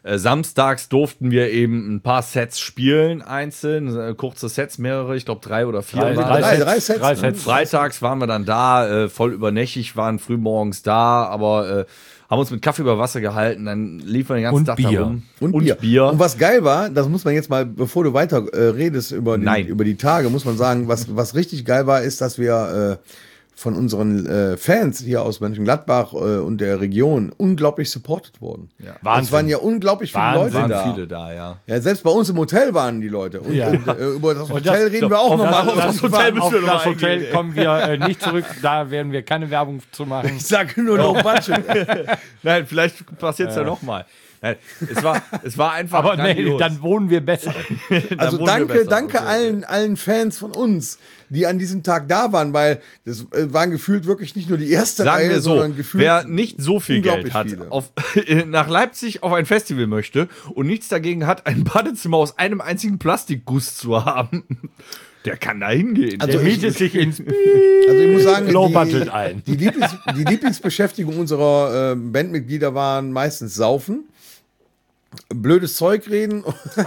Äh, samstags durften wir eben ein paar Sets spielen, einzeln, äh, kurze Sets, mehrere, ich glaube drei oder vier. Drei, waren drei, das. Drei, Sets, drei Sets, drei ne? Sets. Freitags waren wir dann da, äh, voll übernächtig, waren früh morgens da, aber äh, haben uns mit Kaffee über Wasser gehalten, dann liefen wir den ganzen Und Tag Bier. da rum. Und, Bier. Und was geil war, das muss man jetzt mal, bevor du weiter äh, redest über die, Nein. über die Tage, muss man sagen, was, was richtig geil war, ist, dass wir äh, von unseren äh, Fans hier aus Mönchengladbach äh, und der Region unglaublich supported wurden. Ja. Wahnsinn. Es waren ja unglaublich viele Wahnsinn. Leute Waren da. viele da, ja. Ja, selbst bei uns im Hotel waren die Leute. Und, Ja. und, äh, über das Und Hotel das- reden wir auch auf nochmal. das, das Hotel, müssen auf wir noch das mal Hotel eingehen. kommen wir äh, nicht zurück. Da werden wir keine Werbung zu machen. Ich sage nur noch Budget. Nein, vielleicht passiert es ja nochmal. Nein, es war, es war einfach Aber nee, grandios. dann wohnen wir besser. Also wohnen wir danke, besser. danke Okay. allen, allen Fans von uns, die an diesem Tag da waren, weil das äh, waren gefühlt wirklich nicht nur die erste Sagen Reihe, wir so, sondern gefühlt wer nicht so viel Geld unglaublich hat, viele. auf, nach Leipzig auf ein Festival möchte und nichts dagegen hat, ein Badezimmer aus einem einzigen Plastikguss zu haben, der kann da hingehen. Also Der ich- mietet sich ins Also ich muss sagen, Low die, Budget ein. Die, Lieblings, die Lieblingsbeschäftigung unserer äh, Bandmitglieder waren meistens Saufen, blödes Zeug reden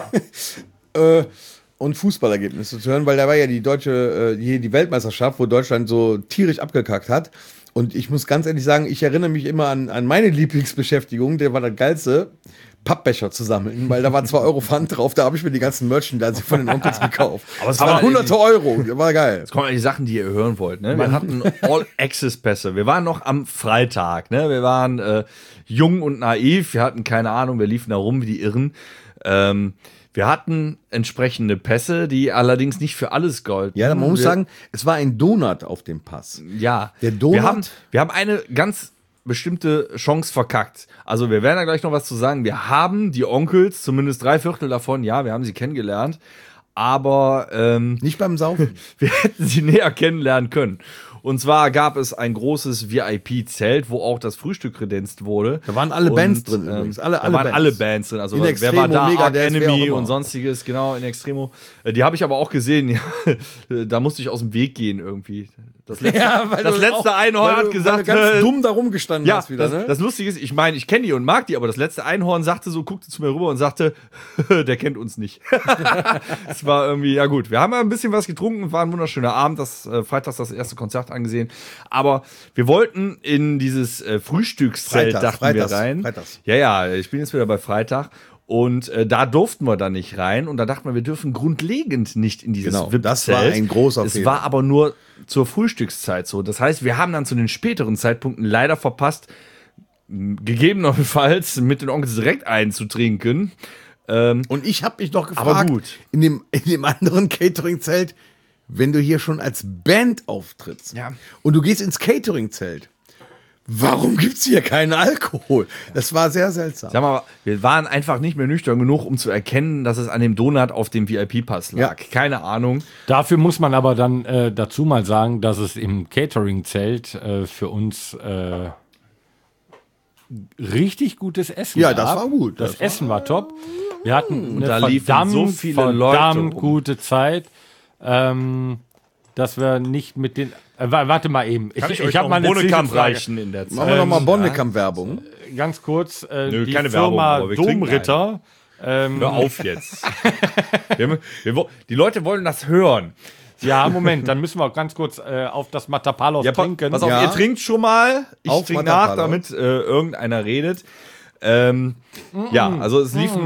äh, und Fußballergebnisse zu hören, weil da war ja die deutsche, äh, hier die Weltmeisterschaft, wo Deutschland so tierisch abgekackt hat. Und ich muss ganz ehrlich sagen, ich erinnere mich immer an, an meine Lieblingsbeschäftigung, der war das Geilste, Pappbecher zu sammeln, weil da war zwei Euro Pfand drauf, da habe ich mir die ganzen Merchandise von den Onkels gekauft. Aber es Aber war- hunderte Euro, das war geil. Jetzt kommen die Sachen, die ihr hören wollt. Ne? Wir hatten All-Access-Pässe. Wir waren noch am Freitag. Ne? Wir waren äh, jung und naiv. Wir hatten keine Ahnung. Wir liefen da rum wie die Irren. Ähm, wir hatten entsprechende Pässe, die allerdings nicht für alles galten. Ja, man muss wir, sagen, es war ein Donut auf dem Pass. ja, der Donut- Wir haben, wir haben eine ganz bestimmte Chance verkackt. Also wir werden da gleich noch was zu sagen. Wir haben die Onkels, zumindest drei Viertel davon, ja, wir haben sie kennengelernt. Aber ähm, Nicht beim Saufen. wir hätten sie näher kennenlernen können. Und zwar gab es ein großes V I P-Zelt, wo auch das Frühstück kredenzt wurde. Da waren alle Und, Bands drin ähm, übrigens. Alle- da alle waren Bands. alle Bands drin. Also In wer Extremo, war da? Arch Megadeth, wer auch Enemy immer. und sonstiges, genau, in Extremo. Äh, Die habe ich aber auch gesehen. Ja, da musste ich aus dem Weg gehen irgendwie. Das letzte, das letzte Einhorn weil hat du, gesagt, weil du ganz äh, dumm da rumgestanden ja, hast wieder, das, ne? das Lustige ist, ich meine, ich kenne die und mag die, aber das letzte Einhorn sagte so, guckte zu mir rüber und sagte, der kennt uns nicht. Es war irgendwie, ja gut, wir haben ja ein bisschen was getrunken, war ein wunderschöner Abend, das äh, freitags das erste Konzert angesehen, aber wir wollten in dieses äh, Frühstückszelt, Freitags, dachten Freitags, wir rein. Freitags. Ja, ja, ich bin jetzt wieder bei Freitag. Und äh, da durften wir dann nicht rein. Und da dachten wir, wir dürfen grundlegend nicht in dieses Genau, V I P-Zelt. das war ein großer Es Fehler. war aber nur zur Frühstückszeit so. Das heißt, wir haben dann zu den späteren Zeitpunkten leider verpasst, m, gegebenenfalls mit den Onkels direkt einzutrinken. Ähm, Und ich habe mich noch Aber gefragt, gut. in dem, in dem anderen Catering-Zelt, wenn du hier schon als Band auftrittst Ja. und du gehst ins Catering-Zelt, warum gibt's hier keinen Alkohol? Das war sehr seltsam. Sag mal, wir waren einfach nicht mehr nüchtern genug, um zu erkennen, dass es an dem Donut auf dem V I P-Pass lag. Ja. Keine Ahnung. Dafür muss man aber dann äh, dazu mal sagen, dass es im Catering-Zelt äh, für uns äh, richtig gutes Essen Ja, gab. das war gut. Das, Das war- Essen war top. Wir hatten eine da liefen verdammt, so viele Leute verdammt rum. gute Zeit. Ähm, dass wir nicht mit den. Äh, wa- warte mal eben. Ich, Kann ich, ich, euch habe noch mal einen eine Bohnekamp Zwischenfrage. reichen in der Zeit? Machen wir nochmal Ähm, Bonnekamp-Werbung. Ganz kurz. Äh, Nö, die keine Firma Werbung, aber wir trinken Domritter. Ähm, Hör auf jetzt. wir, wir, wo- die Leute wollen das hören. ja, Moment, dann müssen wir auch ganz kurz äh, auf das Matapalos Ja, pa trinken. pass auf, Ja. ihr trinkt schon mal. Ich Auf trinke nach, Matapalo. damit äh, irgendeiner redet. Ähm, Ja, also es lief.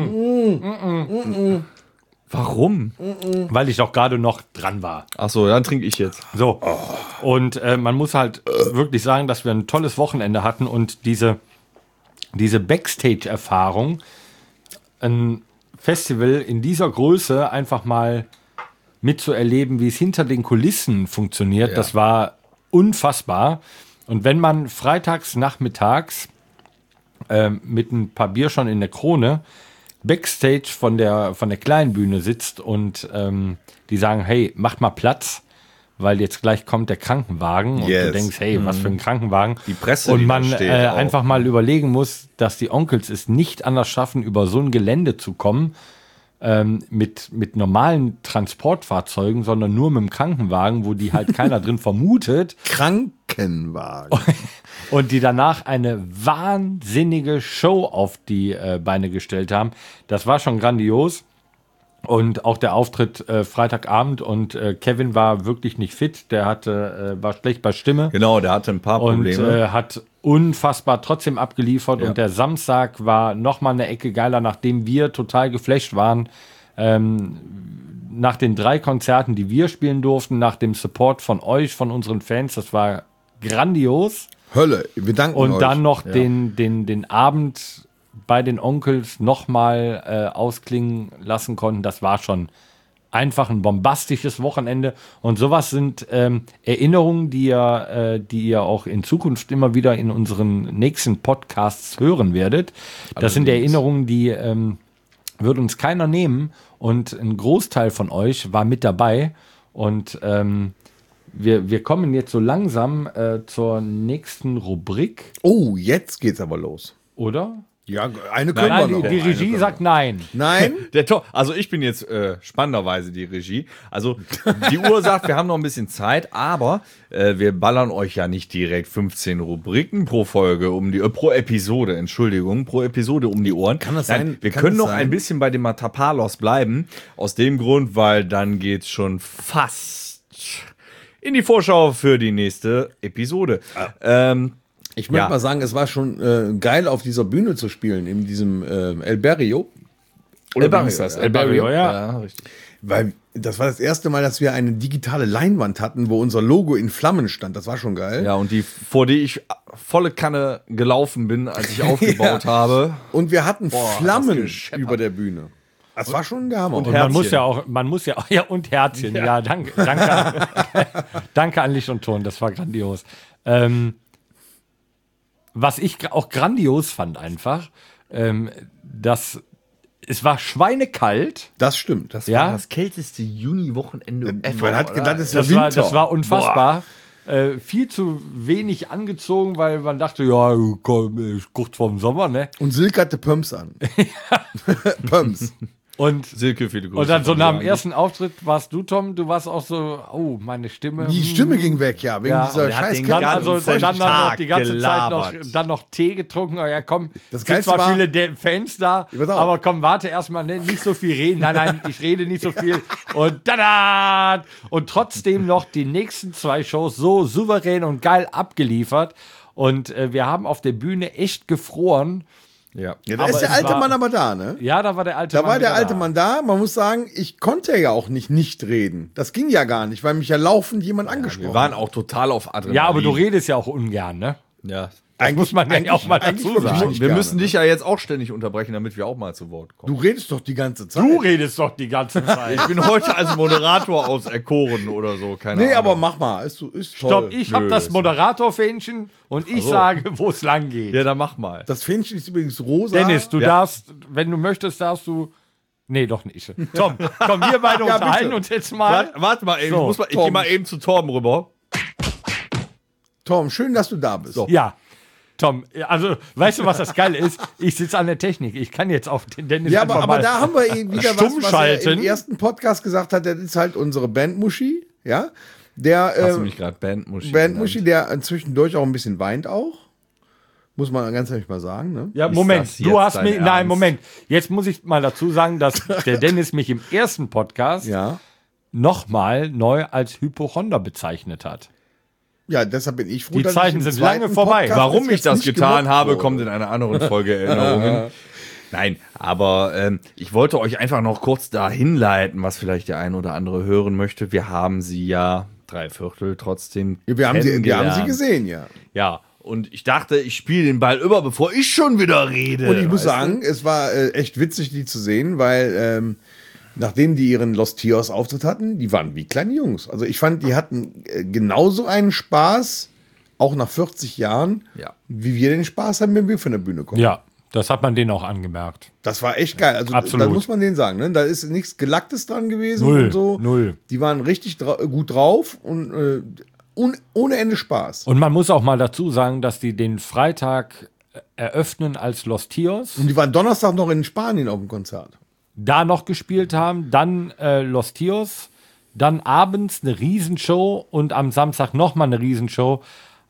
Warum? Weil ich doch gerade noch dran war. Ach so, dann trinke ich jetzt. So. Und äh, man muss halt wirklich sagen, dass wir ein tolles Wochenende hatten und diese, diese Backstage-Erfahrung, ein Festival in dieser Größe einfach mal mitzuerleben, wie es hinter den Kulissen funktioniert, das war unfassbar. Und wenn man freitags nachmittags äh, mit ein paar Bier schon in der Krone Backstage von der, von der kleinen Bühne sitzt und ähm, die sagen, hey, macht mal Platz, weil jetzt gleich kommt der Krankenwagen und Yes. du denkst, hey, was für ein Krankenwagen. Die Presse, und die man da steht, äh, auch. einfach mal überlegen muss, dass die Onkels es nicht anders schaffen, über so ein Gelände zu kommen, ähm, mit, mit normalen Transportfahrzeugen, sondern nur mit dem Krankenwagen, wo die halt keiner drin vermutet. Krankenwagen. und die danach eine wahnsinnige Show auf die äh, Beine gestellt haben. Das war schon grandios. Und auch der Auftritt äh, Freitagabend und äh, Kevin war wirklich nicht fit. Der hatte, äh, war schlecht bei Stimme. Genau, der hatte ein paar Und Probleme. äh, hat unfassbar trotzdem abgeliefert. Ja. Und der Samstag war noch mal eine Ecke geiler, nachdem wir total geflasht waren. Ähm, nach den drei Konzerten, die wir spielen durften, nach dem Support von euch, von unseren Fans, das war grandios. Hölle, wir danken Und euch. dann noch den, den, den Abend bei den Onkels nochmal äh, ausklingen lassen konnten. Das war schon einfach ein bombastisches Wochenende. Und sowas sind ähm, Erinnerungen, die ihr, äh, die ihr auch in Zukunft immer wieder in unseren nächsten Podcasts hören werdet. Das sind Erinnerungen, die ähm, wird uns keiner nehmen. Und ein Großteil von euch war mit dabei. Und ähm, wir, wir kommen jetzt so langsam äh, zur nächsten Rubrik, Oh, jetzt geht's aber los. oder? Ja, eine können Nein, wir die, noch. die Eine Regie können wir sagt nein. noch. Nein? Der Tom, also ich bin jetzt äh, spannenderweise die Regie. Also die Uhr sagt, wir haben noch ein bisschen Zeit, aber äh, wir ballern euch ja nicht direkt fünfzehn Rubriken pro Folge um die äh, pro Episode, Entschuldigung, pro Episode um die Ohren. Kann das Nein, sein? Wir Kann können das noch sein? ein bisschen bei dem Matapalos bleiben. Aus dem Grund, weil dann geht's schon fast in die Vorschau für die nächste Episode. Ähm, Ich möchte Ja. mal sagen, es war schon äh, geil, auf dieser Bühne zu spielen, in diesem äh, El Barrio. Oder El Barrio, wie hieß das? ja. El Barrio. ja. ja, richtig. Weil das war das erste Mal, dass wir eine digitale Leinwand hatten, wo unser Logo in Flammen stand. Das war schon geil. Ja, und die, vor die ich volle Kanne gelaufen bin, als ich aufgebaut habe. Und wir hatten Boah, Flammen das gescheppert. über der Bühne. Das war schon der Hammer. Und man Herzchen. muss ja auch, man muss ja auch, ja, und Herzchen, ja, danke, danke, danke an Licht und Ton, das war grandios. Ähm, was ich gra- auch grandios fand einfach, ähm, dass es war schweinekalt. Das stimmt. Das Ja? war das kälteste Juni-Wochenende ever. Man hat oder? gedacht, es ist ja Das Winter. war, das war unfassbar. Äh, viel zu wenig angezogen, weil man dachte, ja, komm, ist kurz vorm Sommer, ne? Und Silke hatte Pumps an. Pumps. Und, Silke, viele Grüße. und dann so von nach dir dem an ersten Auftritt warst du, Tom, du warst auch so, oh, meine Stimme. Die hm. Stimme ging weg, ja, wegen Ja, dieser der hat scheiß den Dann, ganzen also, dann, dann noch Tag die ganze gelabert. Zeit noch, dann noch Tee getrunken. Oh ja, komm, Das sind Geilste zwar war- viele De- Fans da, Pass auf. aber komm, warte erstmal, ne, nicht so viel reden. Nein, nein, ich rede nicht so viel. Und tada! Und trotzdem noch die nächsten zwei Shows so souverän und geil abgeliefert. Und äh, wir haben auf der Bühne echt gefroren. Ja. Ja, da Aber ist der es alte war- Mann aber da, ne? Ja, da war der alte Da Mann war der wieder alte da. Mann da. Man muss sagen, ich konnte ja auch nicht nicht reden. Das ging ja gar nicht, weil mich ja laufend jemand angesprochen Wir waren hat. auch total auf Adrenalin. Ja, aber du redest ja auch ungern, ne? Ja. Das muss man ja auch mal eigentlich dazu wirklich sagen. nicht Wir gerne, müssen ne? dich ja jetzt auch ständig unterbrechen, damit wir auch mal zu Wort kommen. Du redest doch die ganze Zeit. Du redest doch die ganze Zeit. Ich bin heute als Moderator auserkoren oder so, keine Nee, Ahnung. aber mach mal. Ist, ist toll. Stopp, ich hab Nö, das ist- Moderatorfähnchen und ich so. sage, wo es lang geht. Ja, dann mach mal. Das Fähnchen ist übrigens rosa. Dennis, du Ja. darfst, wenn du möchtest, darfst du. Nee, doch nicht. Tom, komm, wir beide Ja, unterhalten bitte. uns jetzt mal. Warte, warte mal eben, So, ich, muss mal, ich Tom. geh mal eben zu Torben rüber. Tom, schön, dass du da bist. So. Ja. Tom, also, weißt du, was das Geile ist? Ich sitze an der Technik. Ich kann jetzt auf den Dennis Ja, einfach aber, aber mal da haben wir eben wieder was, stumm was er im schalten. ersten Podcast gesagt hat. Das ist halt unsere Bandmuschi, ja. Der Hast du äh, mich gerade Bandmuschi Bandmuschi, der zwischendurch auch ein bisschen weint auch. Muss man ganz ehrlich mal sagen, ne? Ja, Ist Moment, das du jetzt hast dein mich. Nein, Ernst? Moment. Jetzt muss ich mal dazu sagen, dass der Dennis mich im ersten Podcast Ja. nochmal neu als Hypochonder bezeichnet hat. Ja, deshalb bin ich froh, Die dass Zeiten ich im sind lange zweiten vorbei. Podcast Warum jetzt ich das nicht getan gemobbt habe, wurde. kommt in einer anderen Folge Erinnerungen. Nein, aber ähm, ich wollte euch einfach noch kurz dahin leiten, was vielleicht der ein oder andere hören möchte. Wir haben sie ja drei Viertel trotzdem Ja, wir, haben sie, wir haben sie kennengelernt. gesehen, ja. Ja, und ich dachte, ich spiele den Ball über, bevor ich schon wieder rede. Und ich muss weißt sagen, es war äh, echt witzig, die zu sehen, weil ähm, nachdem die ihren Los Tios Auftritt hatten, die waren wie kleine Jungs. Also ich fand, die hatten äh, genauso einen Spaß, auch nach vierzig Jahren, Ja. wie wir den Spaß haben, wenn wir von der Bühne kommen. Ja, das hat man denen auch angemerkt. Das war echt geil. Also Absolut. da muss man denen sagen, ne? Da ist nichts Gelacktes dran gewesen Null, und so. null. Die waren richtig dra gut drauf und äh, un ohne Ende Spaß. Und man muss auch mal dazu sagen, dass die den Freitag eröffnen als Los Tios, Und die waren Donnerstag noch in Spanien auf dem Konzert. da noch gespielt haben, dann äh, Los Tios, dann abends eine Riesenshow und am Samstag nochmal eine Riesenshow.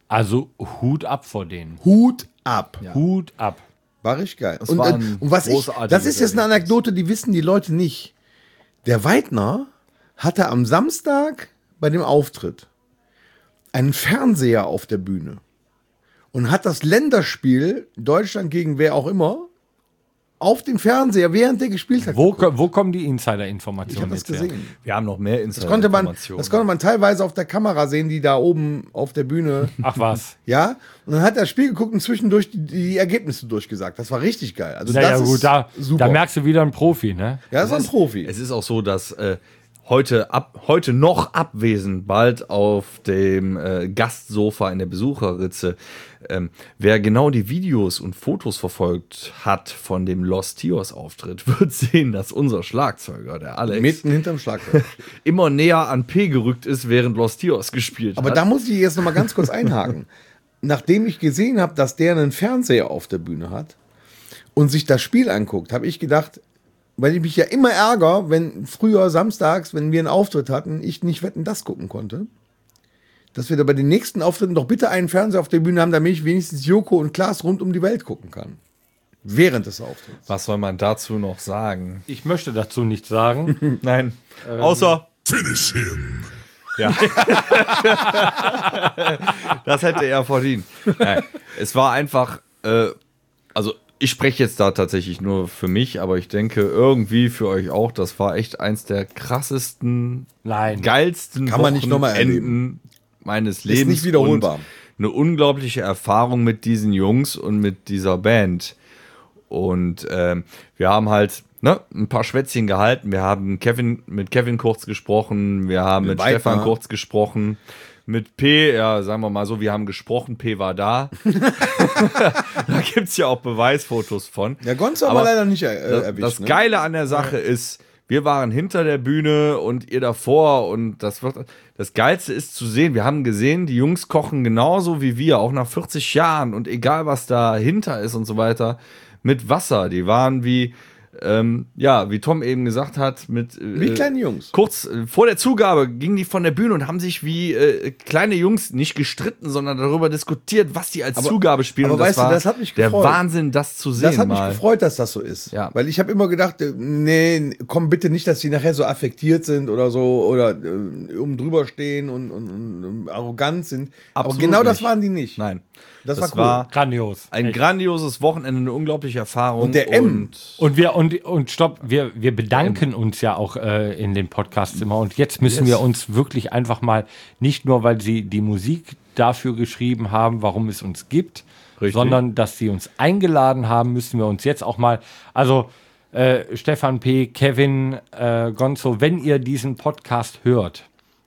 Also Hut ab vor denen. Hut ab. Hut ab. War richtig geil. Das Und, war äh, ein und was ich, großartiges das ist jetzt eine Erlebnis. Anekdote, die wissen die Leute nicht. Der Weidner hatte am Samstag bei dem Auftritt einen Fernseher auf der Bühne und hat das Länderspiel Deutschland gegen wer auch immer auf dem Fernseher, während der gespielt hat. Wo, geguckt. wo kommen die Ich Insider-Informationen habe das jetzt her? gesehen. Wir haben noch mehr Das konnte, man, Insider-Informationen. das konnte man teilweise auf der Kamera sehen, die da oben auf der Bühne, Ach was. ja. Und dann hat er das Spiel geguckt und zwischendurch die, die Ergebnisse durchgesagt. Das war richtig geil. Also Naja, das gut, ist da, super. da merkst du wieder einen Profi, ne? ja, das war ein Profi. Es ist auch so, dass äh, heute, ab, heute noch abwesend, bald auf dem äh, Gastsofa in der Besucherritze, ähm, wer genau die Videos und Fotos verfolgt hat von dem Los Tios Auftritt, wird sehen, dass unser Schlagzeuger, der Alex, Mitten hinterm Schlagzeug. immer näher an P gerückt ist, während Los Tios gespielt Aber hat. da muss ich jetzt noch mal ganz kurz einhaken. Nachdem ich gesehen habe, dass der einen Fernseher auf der Bühne hat und sich das Spiel anguckt, habe ich gedacht, weil ich mich ja immer ärgere, wenn früher samstags, wenn wir einen Auftritt hatten, ich nicht Wetten, das gucken konnte, dass wir da bei den nächsten Auftritten doch bitte einen Fernseher auf der Bühne haben, damit ich wenigstens Joko und Klaas rund um die Welt gucken kann. Während des Auftritts. Was soll man dazu noch sagen? Ich möchte dazu nichts sagen. Nein, außer Finish him. ja. Das hätte er verdient. Nein, es war einfach, äh, also ich spreche jetzt da tatsächlich nur für mich, aber ich denke irgendwie für euch auch, das war echt eins der krassesten, Nein. geilsten Kann man nicht noch mal Wochenenden meines Lebens. nicht wiederholbar. Und eine unglaubliche Erfahrung mit diesen Jungs und mit dieser Band. Und ähm, wir haben halt ne, ein paar Schwätzchen gehalten. Wir haben Kevin, mit Kevin kurz gesprochen, wir haben mit Weiter. Stefan kurz gesprochen. Mit P, ja, sagen wir mal so, wir haben gesprochen, P war da. Da gibt es ja auch Beweisfotos von. Ja, Gonzo haben wir leider nicht äh, Das, erwischt. das ne? Geile an der Sache ist, wir waren hinter der Bühne und ihr davor und das wird, das Geilste ist zu sehen, wir haben gesehen, die Jungs kochen genauso wie wir, auch nach vierzig Jahren und egal was dahinter ist und so weiter, mit Wasser. Die waren wie, ähm, ja, wie Tom eben gesagt hat, mit äh, Wie kleine Jungs. Kurz äh, vor der Zugabe gingen die von der Bühne und haben sich wie äh, kleine Jungs nicht gestritten, sondern darüber diskutiert, was die als Aber- Zugabe spielen. aber und das weißt du, war das hat mich der gefreut. Wahnsinn, das zu sehen Das hat mich mal. gefreut, dass das so ist. Ja. Weil ich habe immer gedacht, äh, nee, komm bitte nicht, dass die nachher so affektiert sind oder so oder äh, um drüber stehen und, und, und arrogant sind. Absolut Aber genau das nicht. waren die nicht. Nein. Das, Das war cool. war Grandios. ein Echt. grandioses Wochenende, eine unglaubliche Erfahrung. Und der M. Und Und wir und, und stopp, wir, wir bedanken uns ja auch äh, in den Podcasts immer. Und jetzt müssen wir uns wirklich einfach mal, nicht nur, weil sie die Musik dafür geschrieben haben, warum es uns gibt, Richtig. sondern dass sie uns eingeladen haben, müssen wir uns jetzt auch mal, also äh, Stefan P., Kevin, äh, Gonzo, wenn ihr diesen Podcast hört,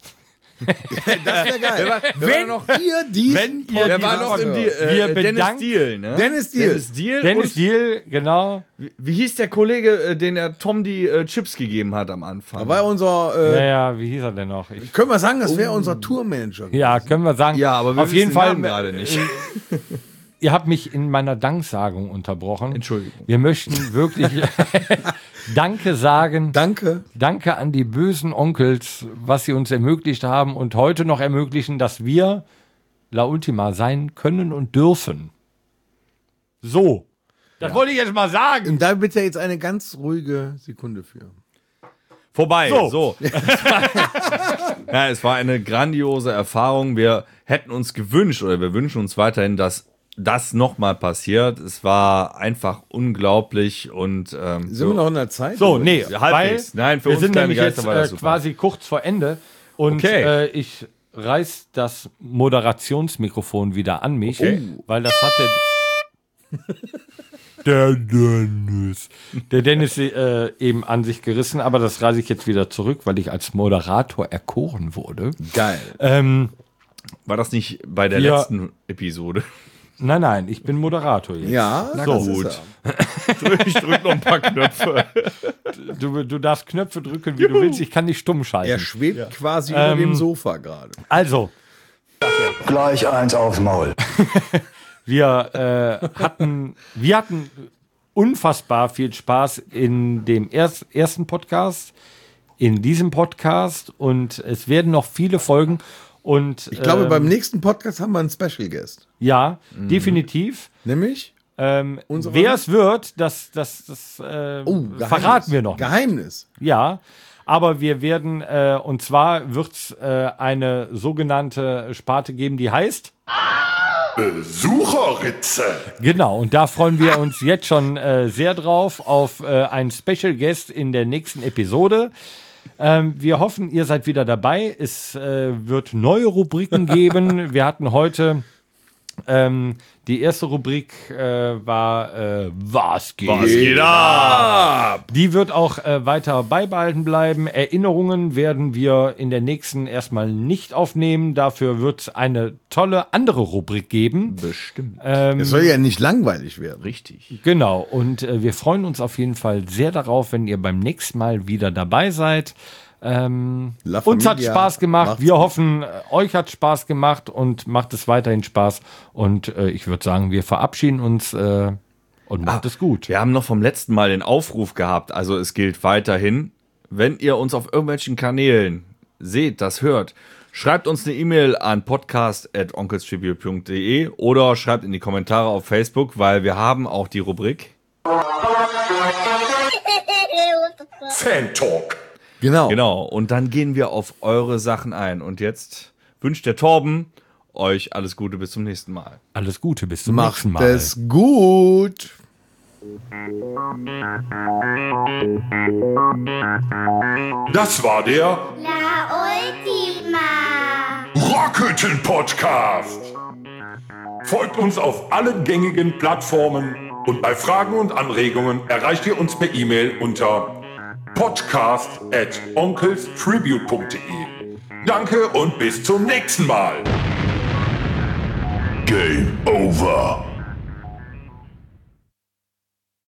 Das wäre geil. wenn noch, ihr die wenn ihr wer diesen war noch im Podcast- Deal? Äh, Wir Dennis bedanken- Deal, ne? Dennis Deal. Dennis Deal. Dennis und, Deal, genau. wie, wie hieß der Kollege, äh, den er Tom die äh, Chips gegeben hat am Anfang? Da war unser, äh, Naja, wie hieß er denn noch? Ich, können wir sagen, das wäre unser Tourmanager. ja, können wir sagen. ja, aber wir auf wissen jeden den Fall Namen gerade nicht. Ihr habt mich in meiner Danksagung unterbrochen. Entschuldigung. Wir möchten wirklich Danke sagen. Danke. Danke an die bösen Onkels, was sie uns ermöglicht haben und heute noch ermöglichen, dass wir La Ultima sein können und dürfen. So. Das wollte ich jetzt mal sagen. Und da bitte jetzt eine ganz ruhige Sekunde für. Vorbei. So. So. Ja, es war eine grandiose Erfahrung. Wir hätten uns gewünscht oder wir wünschen uns weiterhin, dass das nochmal passiert. Es war einfach unglaublich und ähm, Sind wir noch in der Zeit? So, oder? nee, Ja, weil halbwegs. Nein, für wir uns sind kleine nämlich Geister jetzt war das äh, super. quasi kurz vor Ende und Okay. äh, ich reiß das Moderationsmikrofon wieder an mich, Oh. weil das hat der der Dennis der Dennis äh, eben an sich gerissen, aber das reiße ich jetzt wieder zurück, weil ich als Moderator erkoren wurde. Geil. Ähm, War das nicht bei der Wir- letzten Episode? nein, nein, ich bin Moderator jetzt. Ja, So. das ist Gut. er. Ich drück noch ein paar Knöpfe. Du, du darfst Knöpfe drücken, wie du willst, ich kann dich stumm schalten. Er schwebt quasi über Ähm, dem Sofa gerade. Also, Gleich eins aufs Maul. Wir äh, hatten, wir hatten unfassbar viel Spaß in dem erst, ersten Podcast, in diesem Podcast und es werden noch viele Folgen Und, Ich glaube, ähm, beim nächsten Podcast haben wir einen Special Guest. Ja, definitiv. Nämlich? Ähm, Unsere- wer es wird, das, das, das äh, Oh, Geheimnis. verraten wir noch nicht. Geheimnis. Ja, aber wir werden, äh, und zwar wird es äh, eine sogenannte Sparte geben, die heißt... Besucherritze. Genau, und da freuen wir uns jetzt schon äh, sehr drauf auf äh, einen Special Guest in der nächsten Episode. Ähm, wir hoffen, ihr seid wieder dabei. Es äh, wird neue Rubriken geben. Wir hatten heute ähm, die erste Rubrik äh, war äh, Was geht? Was geht ab? Die wird auch äh, weiter beibehalten bleiben. Erinnerungen werden wir in der nächsten erstmal nicht aufnehmen. Dafür wird es eine tolle andere Rubrik geben. Bestimmt. Es soll ja nicht langweilig werden. Richtig. Genau, und äh, wir freuen uns auf jeden Fall sehr darauf, wenn ihr beim nächsten Mal wieder dabei seid. Ähm, La uns hat Familia Spaß gemacht. macht's Wir gut. hoffen, äh, euch hat Spaß gemacht und macht es weiterhin Spaß. Und äh, ich würde sagen, wir verabschieden uns äh, und macht es gut. Wir haben noch vom letzten Mal den Aufruf gehabt, also es gilt weiterhin, wenn ihr uns auf irgendwelchen Kanälen seht, das hört, schreibt uns eine E-Mail an podcast at onkelstribute punkt de oder schreibt in die Kommentare auf Facebook, weil wir haben auch die Rubrik Fan Talk. Genau. Genau, und dann gehen wir auf eure Sachen ein. Und jetzt wünscht der Torben euch alles Gute, bis zum nächsten Mal. Alles Gute, bis zum Macht nächsten Mal. es gut. Das war der La Ultima. Rockhütten Podcast. Folgt uns auf allen gängigen Plattformen und bei Fragen und Anregungen erreicht ihr uns per E-Mail unter podcast at onkelstribute punkt de. Danke und bis zum nächsten Mal. Game over.